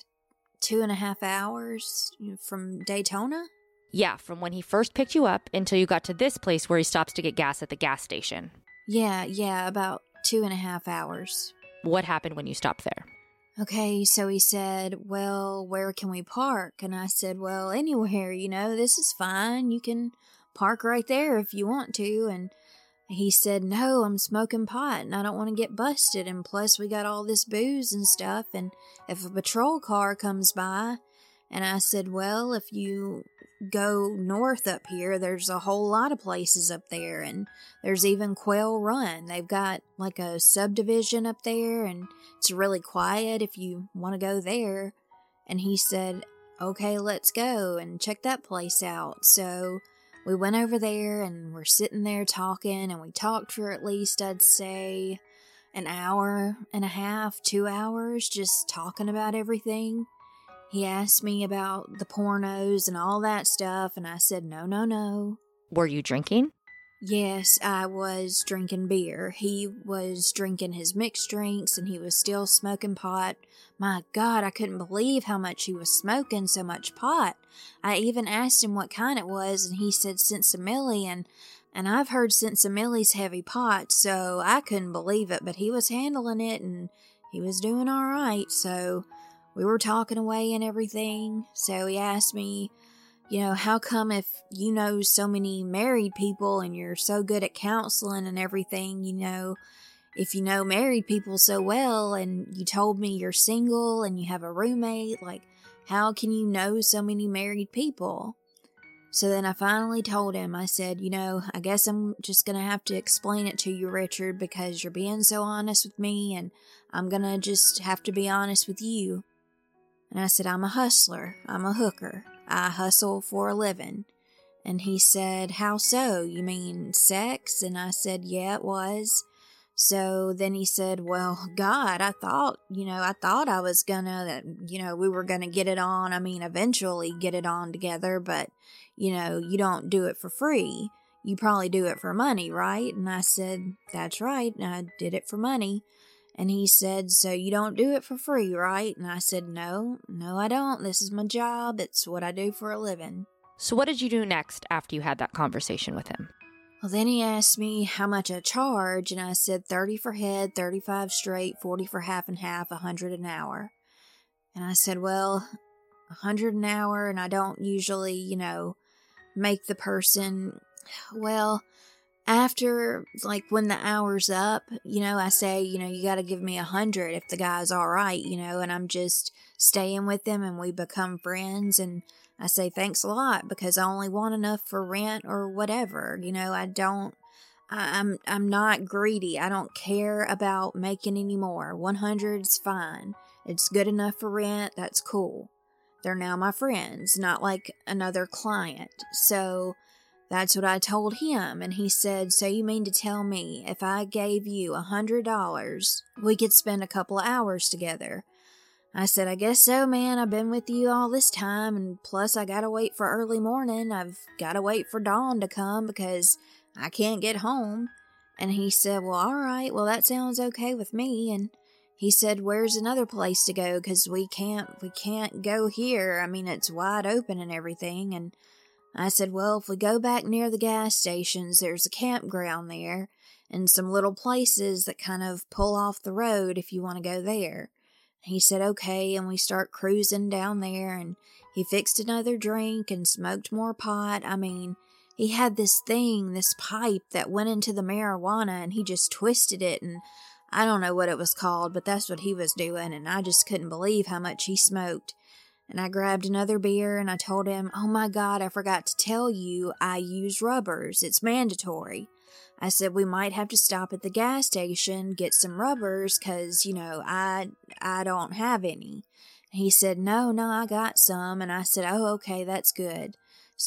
two and a half hours from Daytona. Yeah, from when he first picked you up until you got to this place where he stops to get gas at the gas station. Yeah, yeah, about two and a half hours. What happened when you stopped there? Okay, so he said, well, where can we park? And I said, well, anywhere, you know, this is fine. You can park right there if you want to. And he said, no, I'm smoking pot and I don't want to get busted. And plus we got all this booze and stuff. And if a patrol car comes by, and I said, well, if you go north up here, there's a whole lot of places up there. And there's even Quail Run. They've got like a subdivision up there, and it's really quiet if you want to go there. And he said, okay, let's go and check that place out. So we went over there and we're sitting there talking, and we talked for at least, I'd say, an hour and a half, two hours, just talking about everything. He asked me about the pornos and all that stuff, and I said, no, no, no. Were you drinking? Yes, I was drinking beer. He was drinking his mixed drinks, and he was still smoking pot. My God, I couldn't believe how much he was smoking, so much pot. I even asked him what kind it was, and he said Sensimilli, and, and I've heard Sensimilli's heavy pot, so I couldn't believe it, but he was handling it, and he was doing all right, so we were talking away and everything. So he asked me, you know, how come if you know so many married people and you're so good at counseling and everything, you know, if you know married people so well and you told me you're single and you have a roommate, like, how can you know so many married people? So then I finally told him, I said, you know, I guess I'm just going to have to explain it to you, Richard, because you're being so honest with me, and I'm going to just have to be honest with you. And I said, I'm a hustler. I'm a hooker. I hustle for a living. And he said, how so? You mean sex? And I said, yeah, it was. So then he said, well, God, I thought, you know, I thought I was gonna, that, you know, we were gonna get it on. I mean, eventually get it on together, but, you know, you don't do it for free. you probably do it for money, right? And I said, that's right, I did it for money. And he said, so you don't do it for free, right? And I said, no, no I don't. This is my job. It's what I do for a living. So what did you do next after you had that conversation with him? Well, then he asked me how much I charge, and I said thirty for head, thirty-five straight, forty for half and half, one hundred an hour. And I said, well, one hundred an hour, and I don't usually, you know, make the person, well, after, like, when the hour's up, you know, I say, you know, you got to give me a hundred if the guy's all right, you know, and I'm just staying with them and we become friends, and I say thanks a lot because I only want enough for rent or whatever, you know, I don't, I, I'm, I'm not greedy. I don't care about making any more. one hundred's fine. It's good enough for rent. That's cool. They're now my friends, not like another client. So that's what I told him, and he said, so you mean to tell me if I gave you a hundred dollars, we could spend a couple of hours together? I said, I guess so, man. I've been with you all this time, and plus I gotta wait for early morning. I've gotta wait for dawn to come because I can't get home. And he said, well, all right, well, that sounds okay with me. And he said, where's another place to go? Because we can't, we can't go here. I mean, it's wide open and everything. And I said, well, if we go back near the gas stations, there's a campground there and some little places that kind of pull off the road if you want to go there. He said, okay, and we start cruising down there, and he fixed another drink and smoked more pot. I mean, he had this thing, this pipe that went into the marijuana, and he just twisted it, and I don't know what it was called, but that's what he was doing, and I just couldn't believe how much he smoked. And I grabbed another beer, and I told him, oh my God, I forgot to tell you, I use rubbers. It's mandatory. I said, we might have to stop at the gas station, get some rubbers, because, you know, I I don't have any. He said, no, no, I got some. And I said, oh, okay, that's good.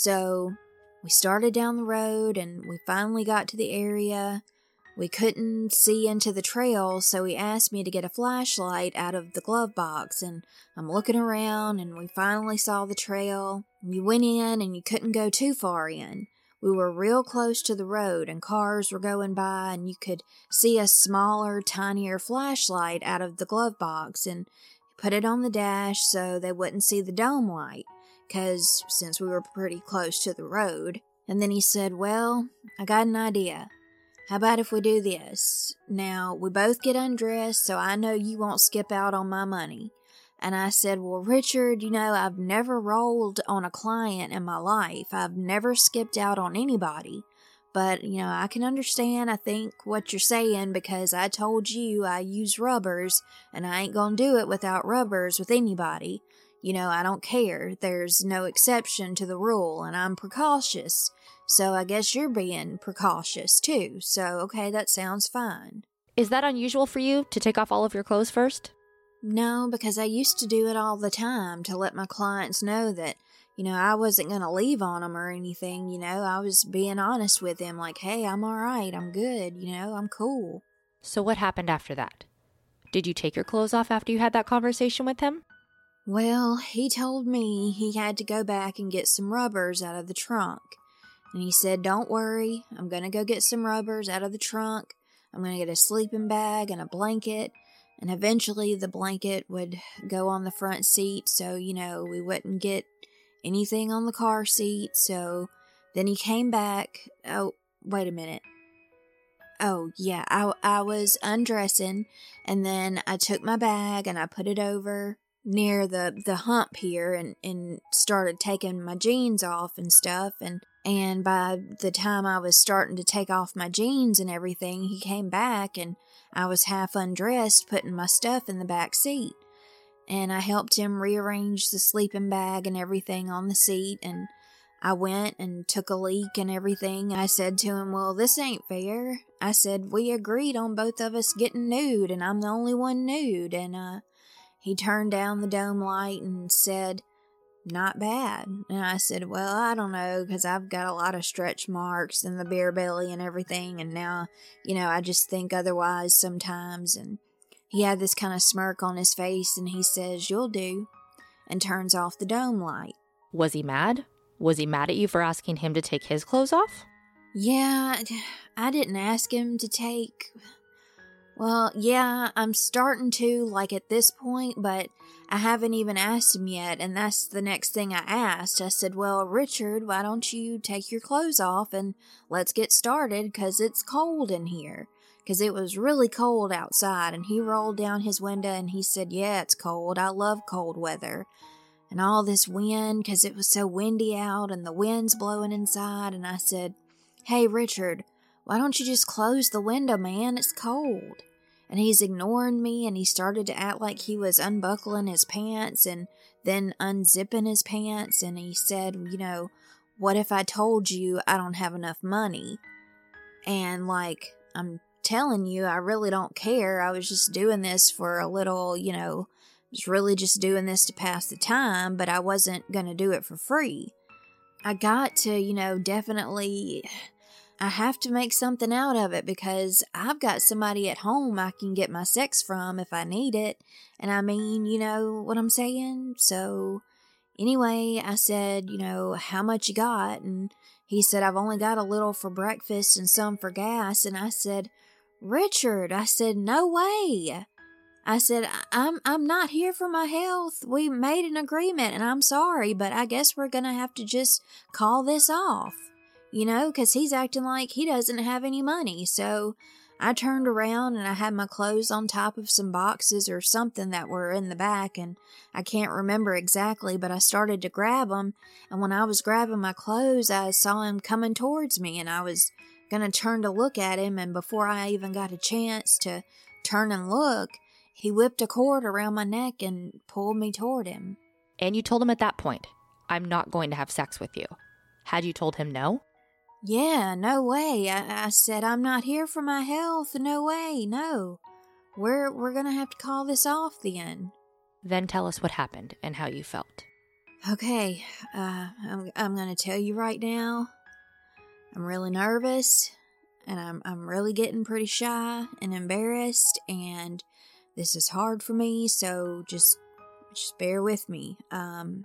So we started down the road, and we finally got to the area. We couldn't see into the trail, so he asked me to get a flashlight out of the glove box. And I'm looking around, and we finally saw the trail. You went in, and you couldn't go too far in. We were real close to the road, and cars were going by, and you could see a smaller, tinier flashlight out of the glove box, and put it on the dash so they wouldn't see the dome light, because since we were pretty close to the road. And then he said, well, I got an idea. How about if we do this? Now, we both get undressed, so I know you won't skip out on my money. And I said, well, Richard, you know, I've never rolled on a client in my life. I've never skipped out on anybody. But, you know, I can understand, I think, what you're saying, because I told you I use rubbers, and I ain't gonna do it without rubbers with anybody. You know, I don't care. There's no exception to the rule, and I'm precautious. So I guess you're being precautious, too. So, okay, that sounds fine. Is that unusual for you, to take off all of your clothes first? No, because I used to do it all the time to let my clients know that, you know, I wasn't going to leave on them or anything, you know. I was being honest with them, like, hey, I'm all right, I'm good, you know, I'm cool. So what happened after that? Did you take your clothes off after you had that conversation with him? Well, he told me he had to go back and get some rubbers out of the trunk. And he said, don't worry, I'm going to go get some rubbers out of the trunk. I'm going to get a sleeping bag and a blanket. And eventually the blanket would go on the front seat so, you know, we wouldn't get anything on the car seat. So then he came back. Oh, wait a minute. Oh, yeah, I, I was undressing, and then I took my bag and I put it over near the, the hump here and, and started taking my jeans off and stuff. And, and by the time I was starting to take off my jeans and everything, he came back and I was half undressed, putting my stuff in the back seat. And I helped him rearrange the sleeping bag and everything on the seat, and I went and took a leak and everything. I said to him, well, this ain't fair. I said, we agreed on both of us getting nude, and I'm the only one nude. And uh, he turned down the dome light and said, not bad. And I said, well, I don't know, because I've got a lot of stretch marks and the beer belly and everything, and now, you know, I just think otherwise sometimes. And he had this kind of smirk on his face, and he says, you'll do, and turns off the dome light. Was he mad? Was he mad at you for asking him to take his clothes off? Yeah, I didn't ask him to take... Well, yeah, I'm starting to, like, at this point, but I haven't even asked him yet, and that's the next thing I asked. I said, well, Richard, why don't you take your clothes off and let's get started, 'cause it's cold in here. 'Cause it was really cold outside, and he rolled down his window and he said, yeah, it's cold. I love cold weather. And all this wind, 'cause it was so windy out, and the wind's blowing inside, and I said, hey, Richard, why don't you just close the window, man? It's cold. And he's ignoring me, and he started to act like he was unbuckling his pants and then unzipping his pants, and he said, you know, what if I told you I don't have enough money? And, like, I'm telling you, I really don't care. I was just doing this for a little, you know, I was really just doing this to pass the time, but I wasn't going to do it for free. I got to, you know, definitely... I have to make something out of it because I've got somebody at home I can get my sex from if I need it. And I mean, you know what I'm saying? So anyway, I said, you know, how much you got? And he said, I've only got a little for breakfast and some for gas. And I said, Richard, I said, no way. I said, I'm I'm not here for my health. We made an agreement and I'm sorry, but I guess we're going to have to just call this off. You know, because he's acting like he doesn't have any money. So I turned around and I had my clothes on top of some boxes or something that were in the back. And I can't remember exactly, but I started to grab them. And when I was grabbing my clothes, I saw him coming towards me. And I was going to turn to look at him. And before I even got a chance to turn and look, he whipped a cord around my neck and pulled me toward him. And you told him at that point, I'm not going to have sex with you. Had you told him no? Yeah, no way. I, I said, I'm not here for my health. No way, no. We're we're gonna have to call this off then. Then tell us what happened and how you felt. Okay, uh, I'm I'm gonna tell you right now. I'm really nervous, and I'm I'm really getting pretty shy and embarrassed, and this is hard for me. So just just bear with me. Um.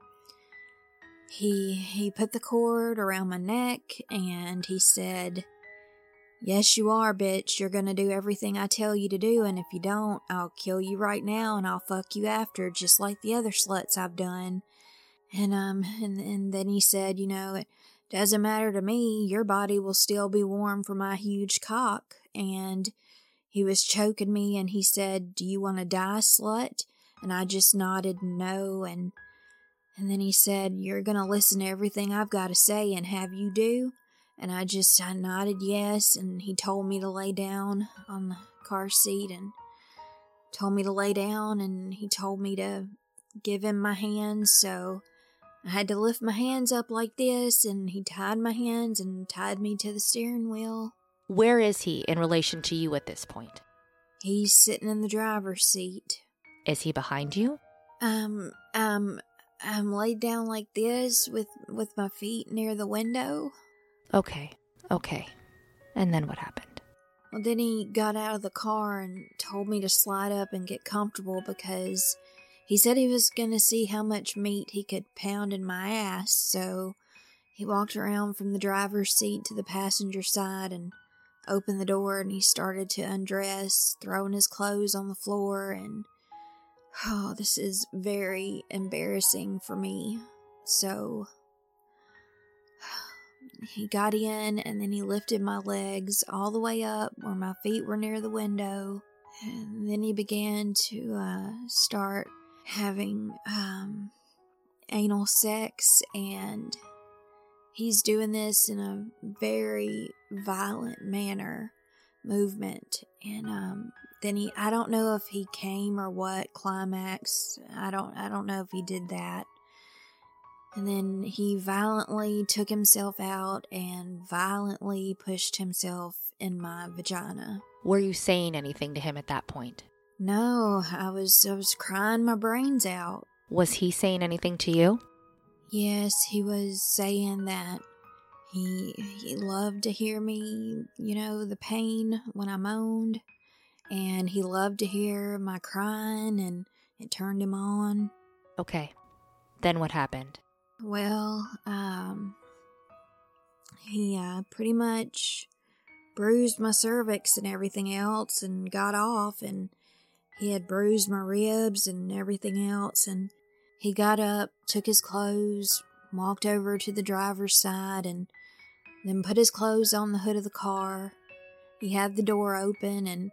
He he put the cord around my neck and he said, yes, you are, bitch. You're gonna do everything I tell you to do, and if you don't, I'll kill you right now and I'll fuck you after, just like the other sluts I've done. And um and, and then he said, you know, it doesn't matter to me. Your body will still be warm for my huge cock. And he was choking me and he said, do you want to die, slut? And I just nodded no, and And then he said, you're going to listen to everything I've got to say and have you do? And I just, I nodded yes, and he told me to lay down on the car seat and told me to lay down, and he told me to give him my hands, so I had to lift my hands up like this, and he tied my hands and tied me to the steering wheel. Where is he in relation to you at this point? He's sitting in the driver's seat. Is he behind you? Um, um... I'm laid down like this with, with my feet near the window. Okay, okay. And then what happened? Well, then he got out of the car and told me to slide up and get comfortable because he said he was going to see how much meat he could pound in my ass. So he walked around from the driver's seat to the passenger side and opened the door, and he started to undress, throwing his clothes on the floor, and oh, this is very embarrassing for me. So he got in, and then he lifted my legs all the way up where my feet were near the window. And then he began to uh, start having um, anal sex, and he's doing this in a very violent manner, movement. And um, then he, I don't know if he came or what, climax. I don't, I don't know if he did that. And then he violently took himself out and violently pushed himself in my vagina. Were you saying anything to him at that point? No, I was, I was crying my brains out. Was he saying anything to you? Yes, he was saying that he, he loved to hear me, you know, the pain when I moaned. And he loved to hear my crying, and it turned him on. Okay. Then what happened? Well, um, he uh, pretty much bruised my cervix and everything else and got off, and he had bruised my ribs and everything else, and he got up, took his clothes, walked over to the driver's side, and then put his clothes on the hood of the car. He had the door open, and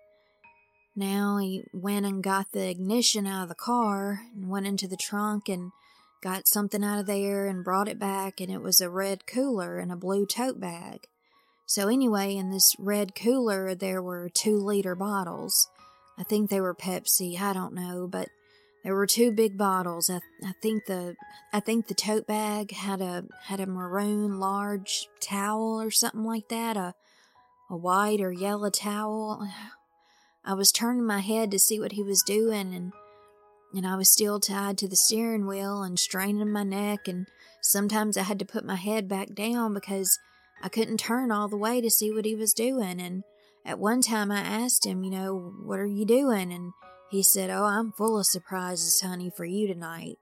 now he went and got the ignition out of the car and went into the trunk and got something out of there and brought it back, and it was a red cooler and a blue tote bag. So anyway, in this red cooler, there were two liter bottles. I think they were Pepsi, I don't know, but there were two big bottles. I, I think the I think the tote bag had a had a maroon large towel or something like that, a a white or yellow towel. I was turning my head to see what he was doing, and and I was still tied to the steering wheel and straining my neck, and sometimes I had to put my head back down because I couldn't turn all the way to see what he was doing. And at one time I asked him, you know, what are you doing? And he said, oh, I'm full of surprises, honey, for you tonight.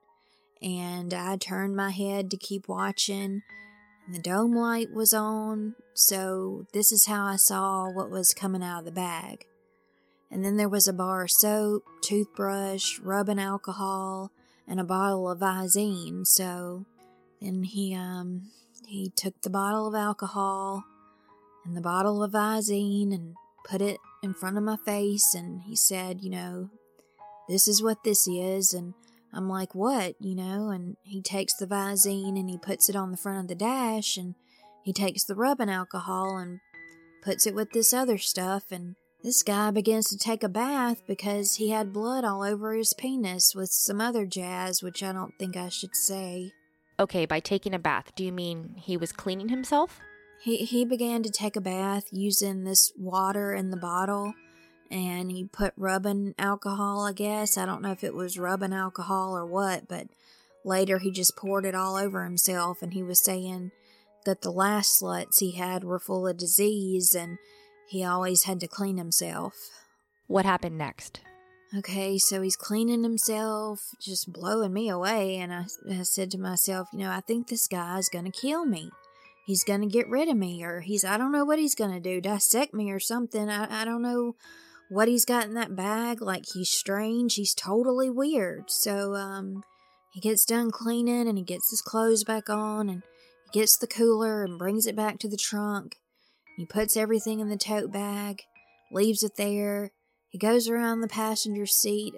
And I turned my head to keep watching, and the dome light was on, so this is how I saw what was coming out of the bag. And then there was a bar of soap, toothbrush, rubbing alcohol, and a bottle of Visine. So then he, um... He took the bottle of alcohol and the bottle of Visine and put it in front of my face, and he said, you know, this is what this is. And I'm like, what, you know? And he takes the Visine and he puts it on the front of the dash, and he takes the rubbing alcohol and puts it with this other stuff, and this guy begins to take a bath because he had blood all over his penis with some other jazz, which I don't think I should say. Okay, by taking a bath, do you mean he was cleaning himself? He he began to take a bath using this water in the bottle, and he put rubbing alcohol, I guess. I don't know if it was rubbing alcohol or what, but later he just poured it all over himself, and he was saying that the last sluts he had were full of disease, and he always had to clean himself. What happened next? Okay, so he's cleaning himself, just blowing me away, and I, I said to myself, you know, I think this guy's gonna kill me. He's gonna get rid of me, or he's, I don't know what he's gonna do, dissect me or something. I, I don't know what he's got in that bag. Like, he's strange, he's totally weird. So, um, he gets done cleaning, and he gets his clothes back on, and he gets the cooler and brings it back to the trunk. He puts everything in the tote bag, leaves it there. He goes around the passenger seat.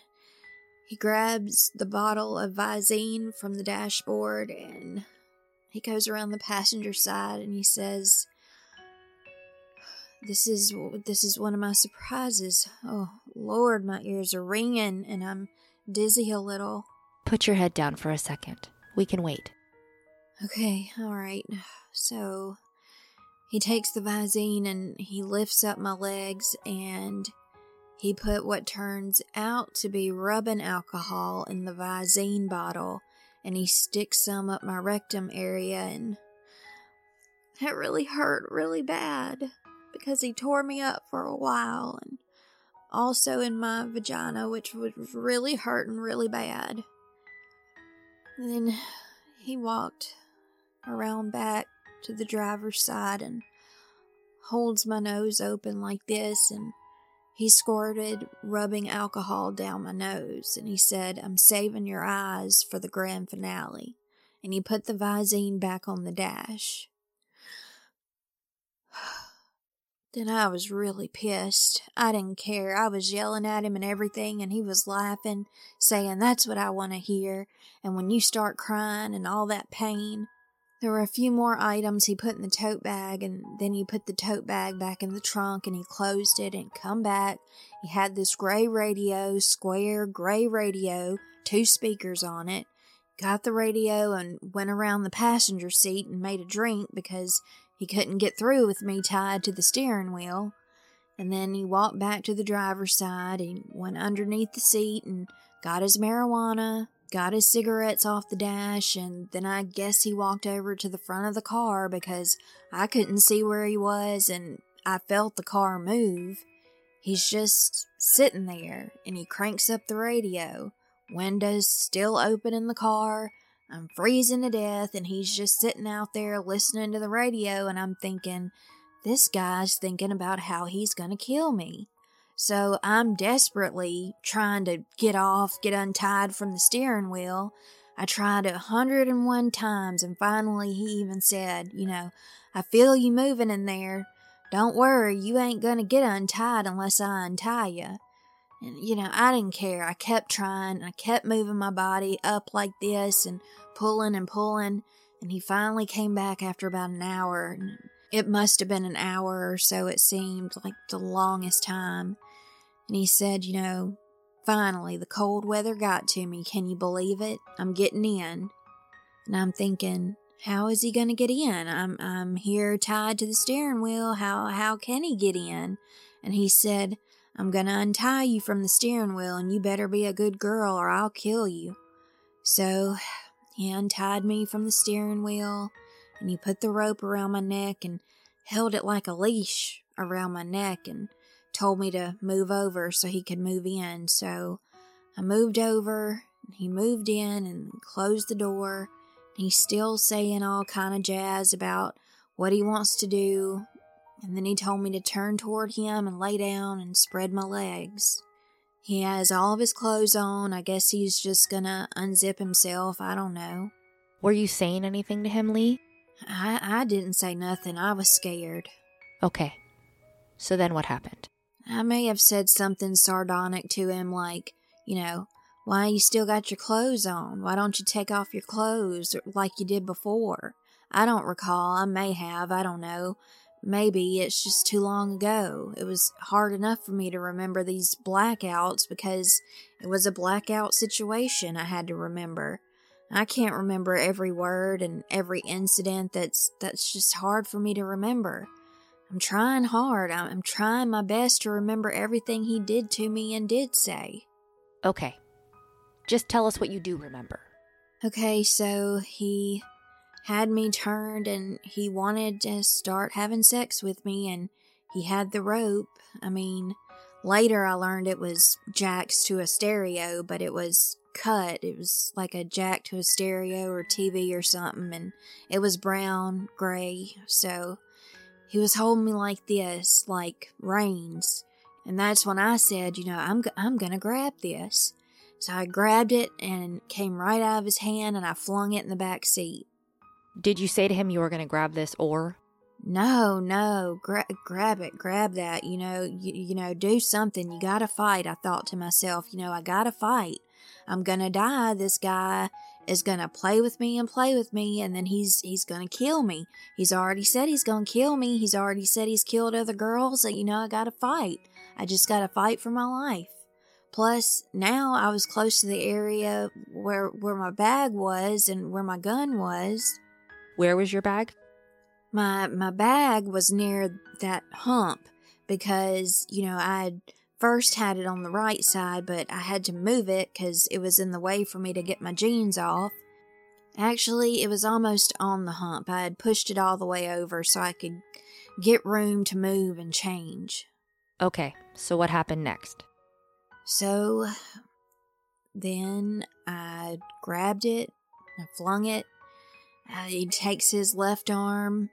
He grabs the bottle of Visine from the dashboard, and he goes around the passenger side, and he says, This is this is one of my surprises. Oh, Lord, my ears are ringing, and I'm dizzy a little. Put your head down for a second. We can wait. Okay, all right. So he takes the Visine, and he lifts up my legs, and he put what turns out to be rubbing alcohol in the Visine bottle, and he sticks some up my rectum area, and it really hurt really bad because he tore me up for a while, and also in my vagina, which was really hurting really bad. And then he walked around back to the driver's side and holds my nose open like this, and he squirted rubbing alcohol down my nose, and he said, I'm saving your eyes for the grand finale. And he put the Visine back on the dash. Then I was really pissed. I didn't care. I was yelling at him and everything, and he was laughing, saying, that's what I want to hear. And when you start crying and all that pain. There were a few more items he put in the tote bag, and then he put the tote bag back in the trunk, and he closed it and come back. He had this gray radio, square gray radio, two speakers on it. Got the radio and went around the passenger seat and made a drink because he couldn't get through with me tied to the steering wheel. And then he walked back to the driver's side. He went underneath the seat and got his marijuana, got his cigarettes off the dash, and then I guess he walked over to the front of the car because I couldn't see where he was, and I felt the car move. He's just sitting there, and he cranks up the radio. Windows still open in the car. I'm freezing to death, and he's just sitting out there listening to the radio, and I'm thinking, this guy's thinking about how he's gonna kill me. So I'm desperately trying to get off, get untied from the steering wheel. I tried a hundred and one times, and finally he even said, you know, I feel you moving in there. Don't worry, you ain't gonna get untied unless I untie you. And, you know, I didn't care. I kept trying. I kept moving my body up like this and pulling and pulling. And he finally came back after about an hour. And it must have been an hour or so. It seemed like the longest time. And he said, you know, finally, the cold weather got to me. Can you believe it? I'm getting in. And I'm thinking, how is he going to get in? I'm I'm here tied to the steering wheel. How, how can he get in? And he said, I'm gonna untie you from the steering wheel, and you better be a good girl or I'll kill you. So he untied me from the steering wheel, and he put the rope around my neck and held it like a leash around my neck and told me to move over so he could move in. So I moved over, and he moved in and closed the door. And he's still saying all kind of jazz about what he wants to do. And then he told me to turn toward him and lay down and spread my legs. He has all of his clothes on. I guess he's just gonna unzip himself. I don't know. Were you saying anything to him, Lee? I, I didn't say nothing. I was scared. Okay. So then what happened? I may have said something sardonic to him like, you know, why you still got your clothes on? Why don't you take off your clothes like you did before? I don't recall. I may have. I don't know. Maybe it's just too long ago. It was hard enough for me to remember these blackouts because it was a blackout situation I had to remember. I can't remember every word and every incident. That's that's just hard for me to remember. I'm trying hard. I'm trying my best to remember everything he did to me and did say. Okay. Just tell us what you do remember. Okay, so he had me turned and he wanted to start having sex with me, and he had the rope. I mean, later I learned it was jacks to a stereo, but it was cut. It was like a jack to a stereo or T V or something, and it was brown, gray. So he was holding me like this, like reins. And that's when I said, you know, I'm I'm gonna grab this. So I grabbed it and came right out of his hand, and I flung it in the back seat. Did you say to him you were going to grab this oar? No, no, gra- grab it, grab that, you know, you, you know, do something. You gotta fight, I thought to myself, you know, I gotta fight. I'm gonna die. This guy is gonna play with me and play with me, and then he's he's gonna kill me. He's already said he's gonna kill me. He's already said he's killed other girls. So, you know, I gotta fight. I just gotta fight for my life. Plus, now I was close to the area where where my bag was and where my gun was. Where was your bag? My my bag was near that hump because, you know, I had first had it on the right side, but I had to move it because it was in the way for me to get my jeans off. Actually, it was almost on the hump. I had pushed it all the way over so I could get room to move and change. Okay, so what happened next? So then I grabbed it, I flung it. Uh, he takes his left arm,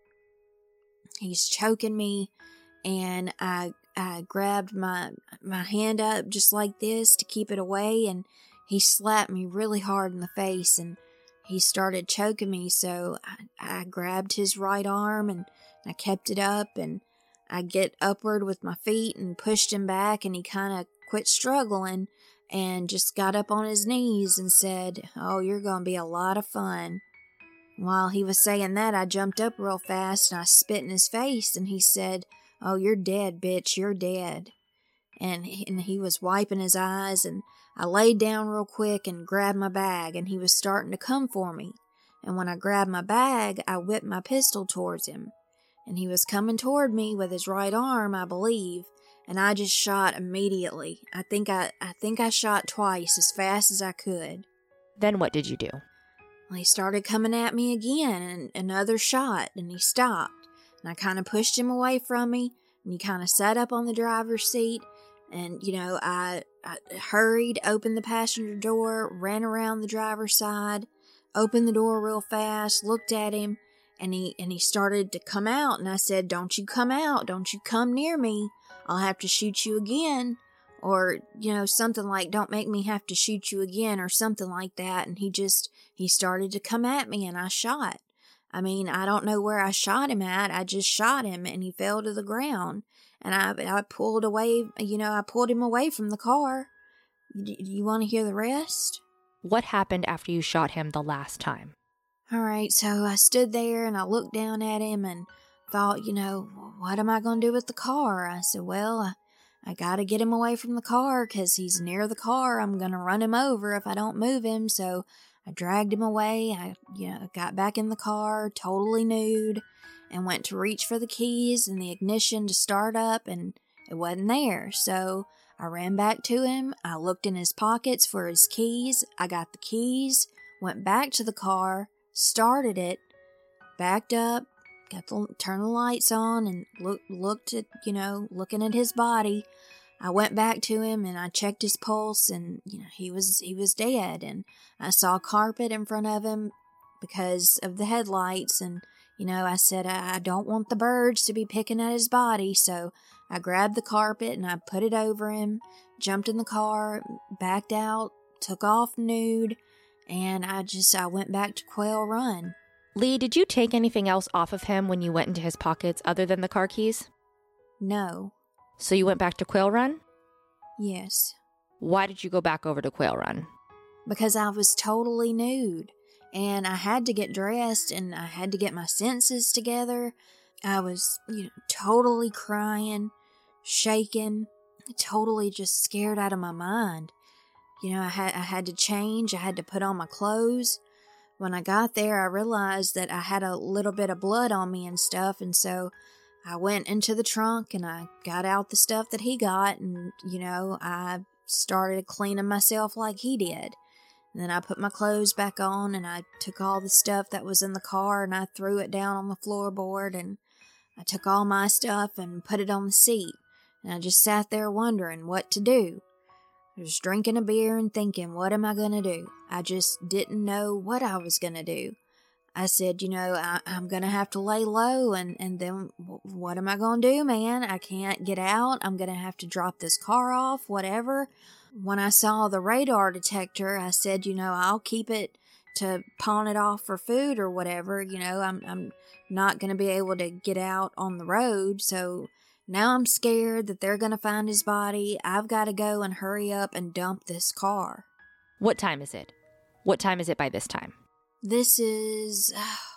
he's choking me, and I I grabbed my my hand up just like this to keep it away, and he slapped me really hard in the face, and he started choking me, so I, I grabbed his right arm, and I kept it up, and I get upward with my feet and pushed him back, and he kind of quit struggling and just got up on his knees and said, "Oh, you're going to be a lot of fun." While he was saying that, I jumped up real fast and I spit in his face, and he said, "Oh, you're dead, bitch, you're dead." And he, and he was wiping his eyes, and I laid down real quick and grabbed my bag, and he was starting to come for me. And when I grabbed my bag, I whipped my pistol towards him. And he was coming toward me with his right arm, I believe, and I just shot immediately. I think I, I think I shot twice as fast as I could. Then what did you do? Well, he started coming at me again, and another shot, and he stopped. And I kind of pushed him away from me, and he kind of sat up on the driver's seat. And, you know, I, I hurried, opened the passenger door, ran around the driver's side, opened the door real fast, looked at him, and he and he started to come out. And I said, "Don't you come out. Don't you come near me. I'll have to shoot you again." Or, you know, something like, "Don't make me have to shoot you again," or something like that. And he just, he started to come at me, and I shot. I mean, I don't know where I shot him at. I just shot him, and he fell to the ground. And I, I pulled away, you know, I pulled him away from the car. Do you want to hear the rest? What happened after you shot him the last time? All right, so I stood there, and I looked down at him, and thought, you know, what am I going to do with the car? I said, well, I, I got to get him away from the car, because he's near the car. I'm going to run him over if I don't move him. So I dragged him away. I, you know, got back in the car, totally nude, and went to reach for the keys and the ignition to start up, and it wasn't there. So I ran back to him. I looked in his pockets for his keys. I got the keys, went back to the car, started it, backed up, got the, turned the lights on, and look, looked at, you know, looking at his body. I went back to him, and I checked his pulse, and, you know, he was, he was dead. And I saw carpet in front of him because of the headlights. And, you know, I said, I, I don't want the birds to be picking at his body. So I grabbed the carpet, and I put it over him, jumped in the car, backed out, took off nude, and I just, I went back to Quail Run. Lee, did you take anything else off of him when you went into his pockets other than the car keys? No. So you went back to Quail Run? Yes. Why did you go back over to Quail Run? Because I was totally nude, and I had to get dressed, and I had to get my senses together. I was, you know, totally crying, shaking, totally just scared out of my mind. You know, I had I had to change. I had to put on my clothes. When I got there, I realized that I had a little bit of blood on me and stuff, and so I went into the trunk, and I got out the stuff that he got, and, you know, I started cleaning myself like he did. And then I put my clothes back on, and I took all the stuff that was in the car, and I threw it down on the floorboard, and I took all my stuff and put it on the seat. And I just sat there wondering what to do. I was drinking a beer and thinking, what am I going to do? I just didn't know what I was going to do. I said, you know, I, I'm going to have to lay low, and, and then what am I going to do, man? I can't get out. I'm going to have to drop this car off, whatever. When I saw the radar detector, I said, you know, I'll keep it to pawn it off for food or whatever. You know, I'm, I'm not going to be able to get out on the road, so now I'm scared that they're going to find his body. I've got to go and hurry up and dump this car. What time is it? What time is it by this time? This is,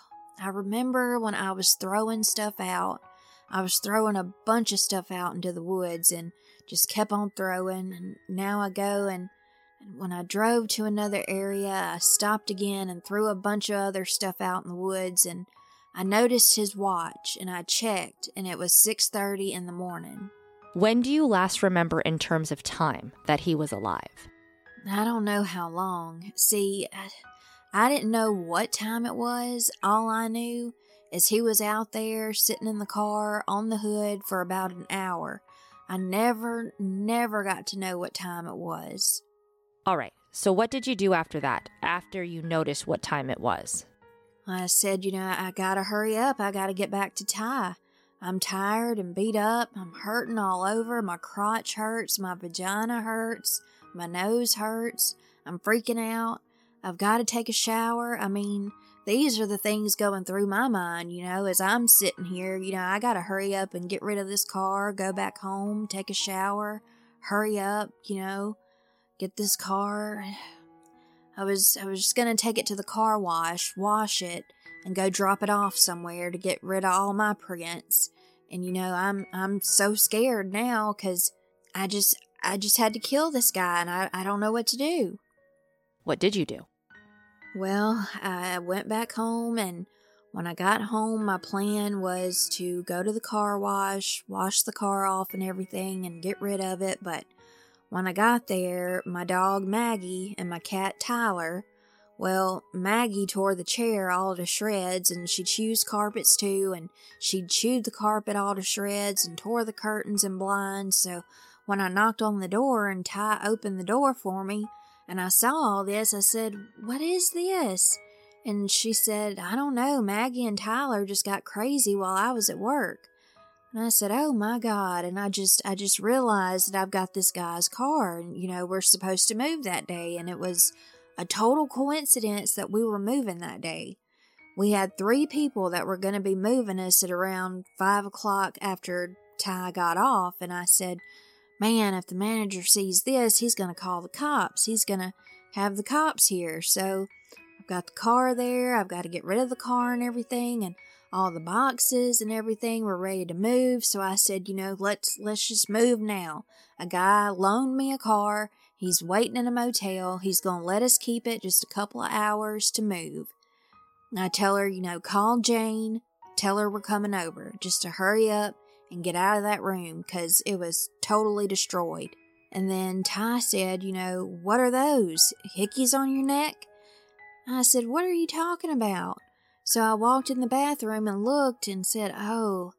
I remember when I was throwing stuff out. I was throwing a bunch of stuff out into the woods and just kept on throwing. And now I go, and, and when I drove to another area, I stopped again and threw a bunch of other stuff out in the woods. And I noticed his watch, and I checked, and it was six thirty in the morning. When do you last remember in terms of time that he was alive? I don't know how long. See, I, I didn't know what time it was. All I knew is he was out there sitting in the car on the hood for about an hour. I never, never got to know what time it was. All right, so what did you do after that, after you noticed what time it was? I said, you know, I gotta hurry up. I gotta get back to Ty. I'm tired and beat up. I'm hurting all over. My crotch hurts. My vagina hurts. My nose hurts. I'm freaking out. I've got to take a shower. I mean, these are the things going through my mind, you know, as I'm sitting here. You know, I got to hurry up and get rid of this car, go back home, take a shower, hurry up, you know, get this car. I was I was just going to take it to the car wash, wash it, and go drop it off somewhere to get rid of all my prints. And, you know, I'm I'm so scared now because I just, I just had to kill this guy, and I, I don't know what to do. What did you do? Well, I went back home, and when I got home, my plan was to go to the car wash, wash the car off and everything, and get rid of it. But when I got there, my dog Maggie and my cat Tyler, well, Maggie tore the chair all to shreds, and she chews carpets too, and she chewed the carpet all to shreds and tore the curtains and blinds. So when I knocked on the door and Ty opened the door for me, and I saw all this, I said, what is this? And she said, I don't know, Maggie and Tyler just got crazy while I was at work. And I said, oh my God. And I just, I just realized that I've got this guy's car and, you know, we're supposed to move that day. And it was a total coincidence that we were moving that day. We had three people that were going to be moving us at around five o'clock after Ty got off. And I said, man, if the manager sees this, he's going to call the cops. He's going to have the cops here. So I've got the car there. I've got to get rid of the car and everything, and all the boxes and everything were ready to move. So I said, you know, let's let's just move now. A guy loaned me a car. He's waiting in a motel. He's going to let us keep it just a couple of hours to move. And I tell her, you know, call Jane. Tell her we're coming over, just to hurry up and get out of that room, because it was totally destroyed. And then Ty said, you know, what are those? Hickeys on your neck? I said, what are you talking about? So I walked in the bathroom and looked and said, oh,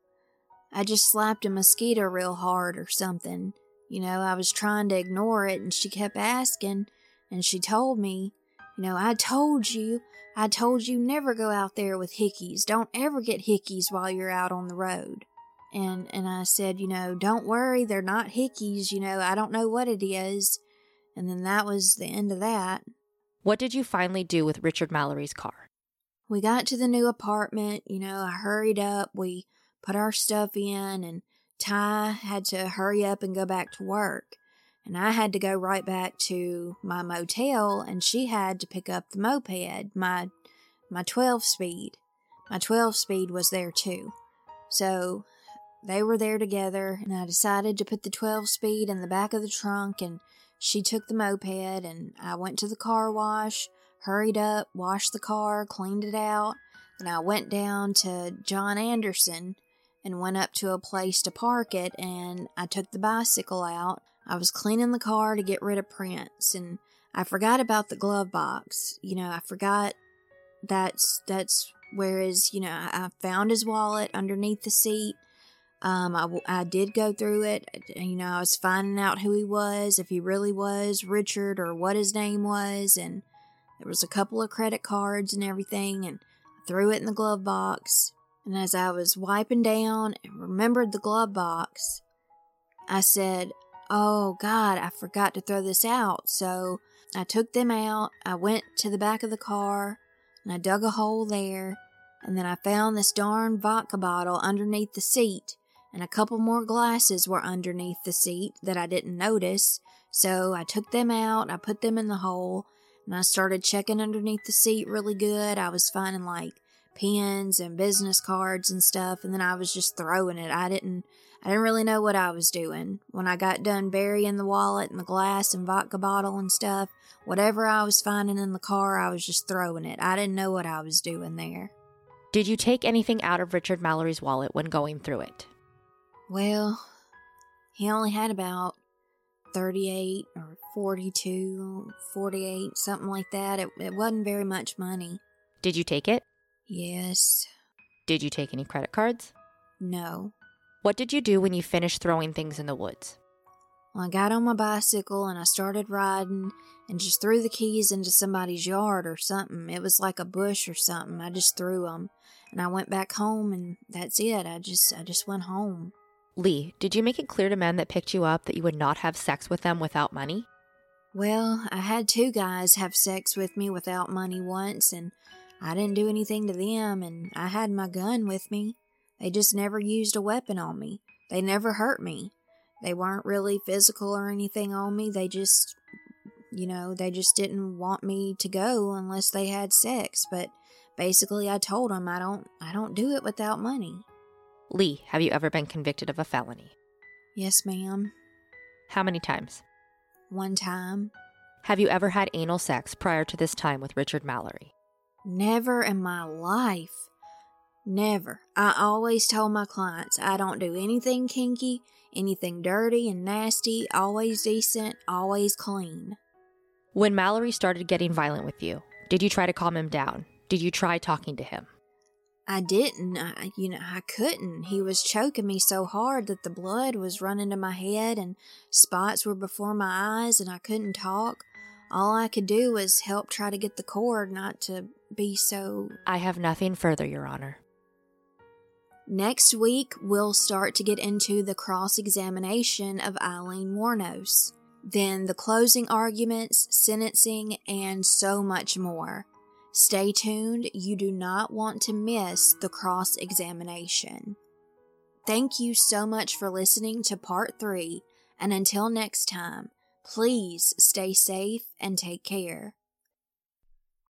I just slapped a mosquito real hard or something. You know, I was trying to ignore it, and she kept asking, and she told me, you know, I told you, I told you never go out there with hickeys. Don't ever get hickeys while you're out on the road. And and I said, you know, don't worry, they're not hickeys, you know, I don't know what it is. And then that was the end of that. What did you finally do with Richard Mallory's car? We got to the new apartment, you know, I hurried up, we put our stuff in, and Ty had to hurry up and go back to work. And I had to go right back to my motel, and she had to pick up the moped, my my twelve speed. My twelve speed was there too. So they were there together, and I decided to put the twelve speed in the back of the trunk, and she took the moped, and I went to the car wash, hurried up, washed the car, cleaned it out, and I went down to John Anderson and went up to a place to park it, and I took the bicycle out. I was cleaning the car to get rid of prints, and I forgot about the glove box. You know, I forgot that's, that's where his, you know, I found his wallet underneath the seat. Um, I, I did go through it, you know, I was finding out who he was, if he really was Richard or what his name was, and there was a couple of credit cards and everything, and I threw it in the glove box. And as I was wiping down and remembered the glove box, I said, oh God, I forgot to throw this out. So I took them out, I went to the back of the car, and I dug a hole there, and then I found this darn vodka bottle underneath the seat. And a couple more glasses were underneath the seat that I didn't notice. So I took them out, I put them in the hole, and I started checking underneath the seat really good. I was finding like pens and business cards and stuff, and then I was just throwing it. I didn't I didn't really know what I was doing. When I got done burying the wallet and the glass and vodka bottle and stuff, whatever I was finding in the car, I was just throwing it. I didn't know what I was doing there. Did you take anything out of Richard Mallory's wallet when going through it? Well, he only had about thirty-eight or forty-two, forty-eight, something like that. It, it wasn't very much money. Did you take it? Yes. Did you take any credit cards? No. What did you do when you finished throwing things in the woods? Well, I got on my bicycle and I started riding and just threw the keys into somebody's yard or something. It was like a bush or something. I just threw them. And I went back home, and that's it. I just I just went home. Lee, did you make it clear to men that picked you up that you would not have sex with them without money? Well, I had two guys have sex with me without money once, and I didn't do anything to them, and I had my gun with me. They just never used a weapon on me. They never hurt me. They weren't really physical or anything on me. They just, you know, they just didn't want me to go unless they had sex. But basically, I told them I don't, I don't do it without money. Lee, have you ever been convicted of a felony? Yes, ma'am. How many times? One time. Have you ever had anal sex prior to this time with Richard Mallory? Never in my life. Never. I always told my clients I don't do anything kinky, anything dirty and nasty, always decent, always clean. When Mallory started getting violent with you, did you try to calm him down? Did you try talking to him? I didn't. I, you know, I couldn't. He was choking me so hard that the blood was running to my head and spots were before my eyes and I couldn't talk. All I could do was help try to get the cord not to be so... I have nothing further, Your Honor. Next week, we'll start to get into the cross-examination of Eileen Wuornos, then the closing arguments, sentencing, and so much more. Stay tuned, you do not want to miss the cross-examination. Thank you so much for listening to part three, and until next time, please stay safe and take care.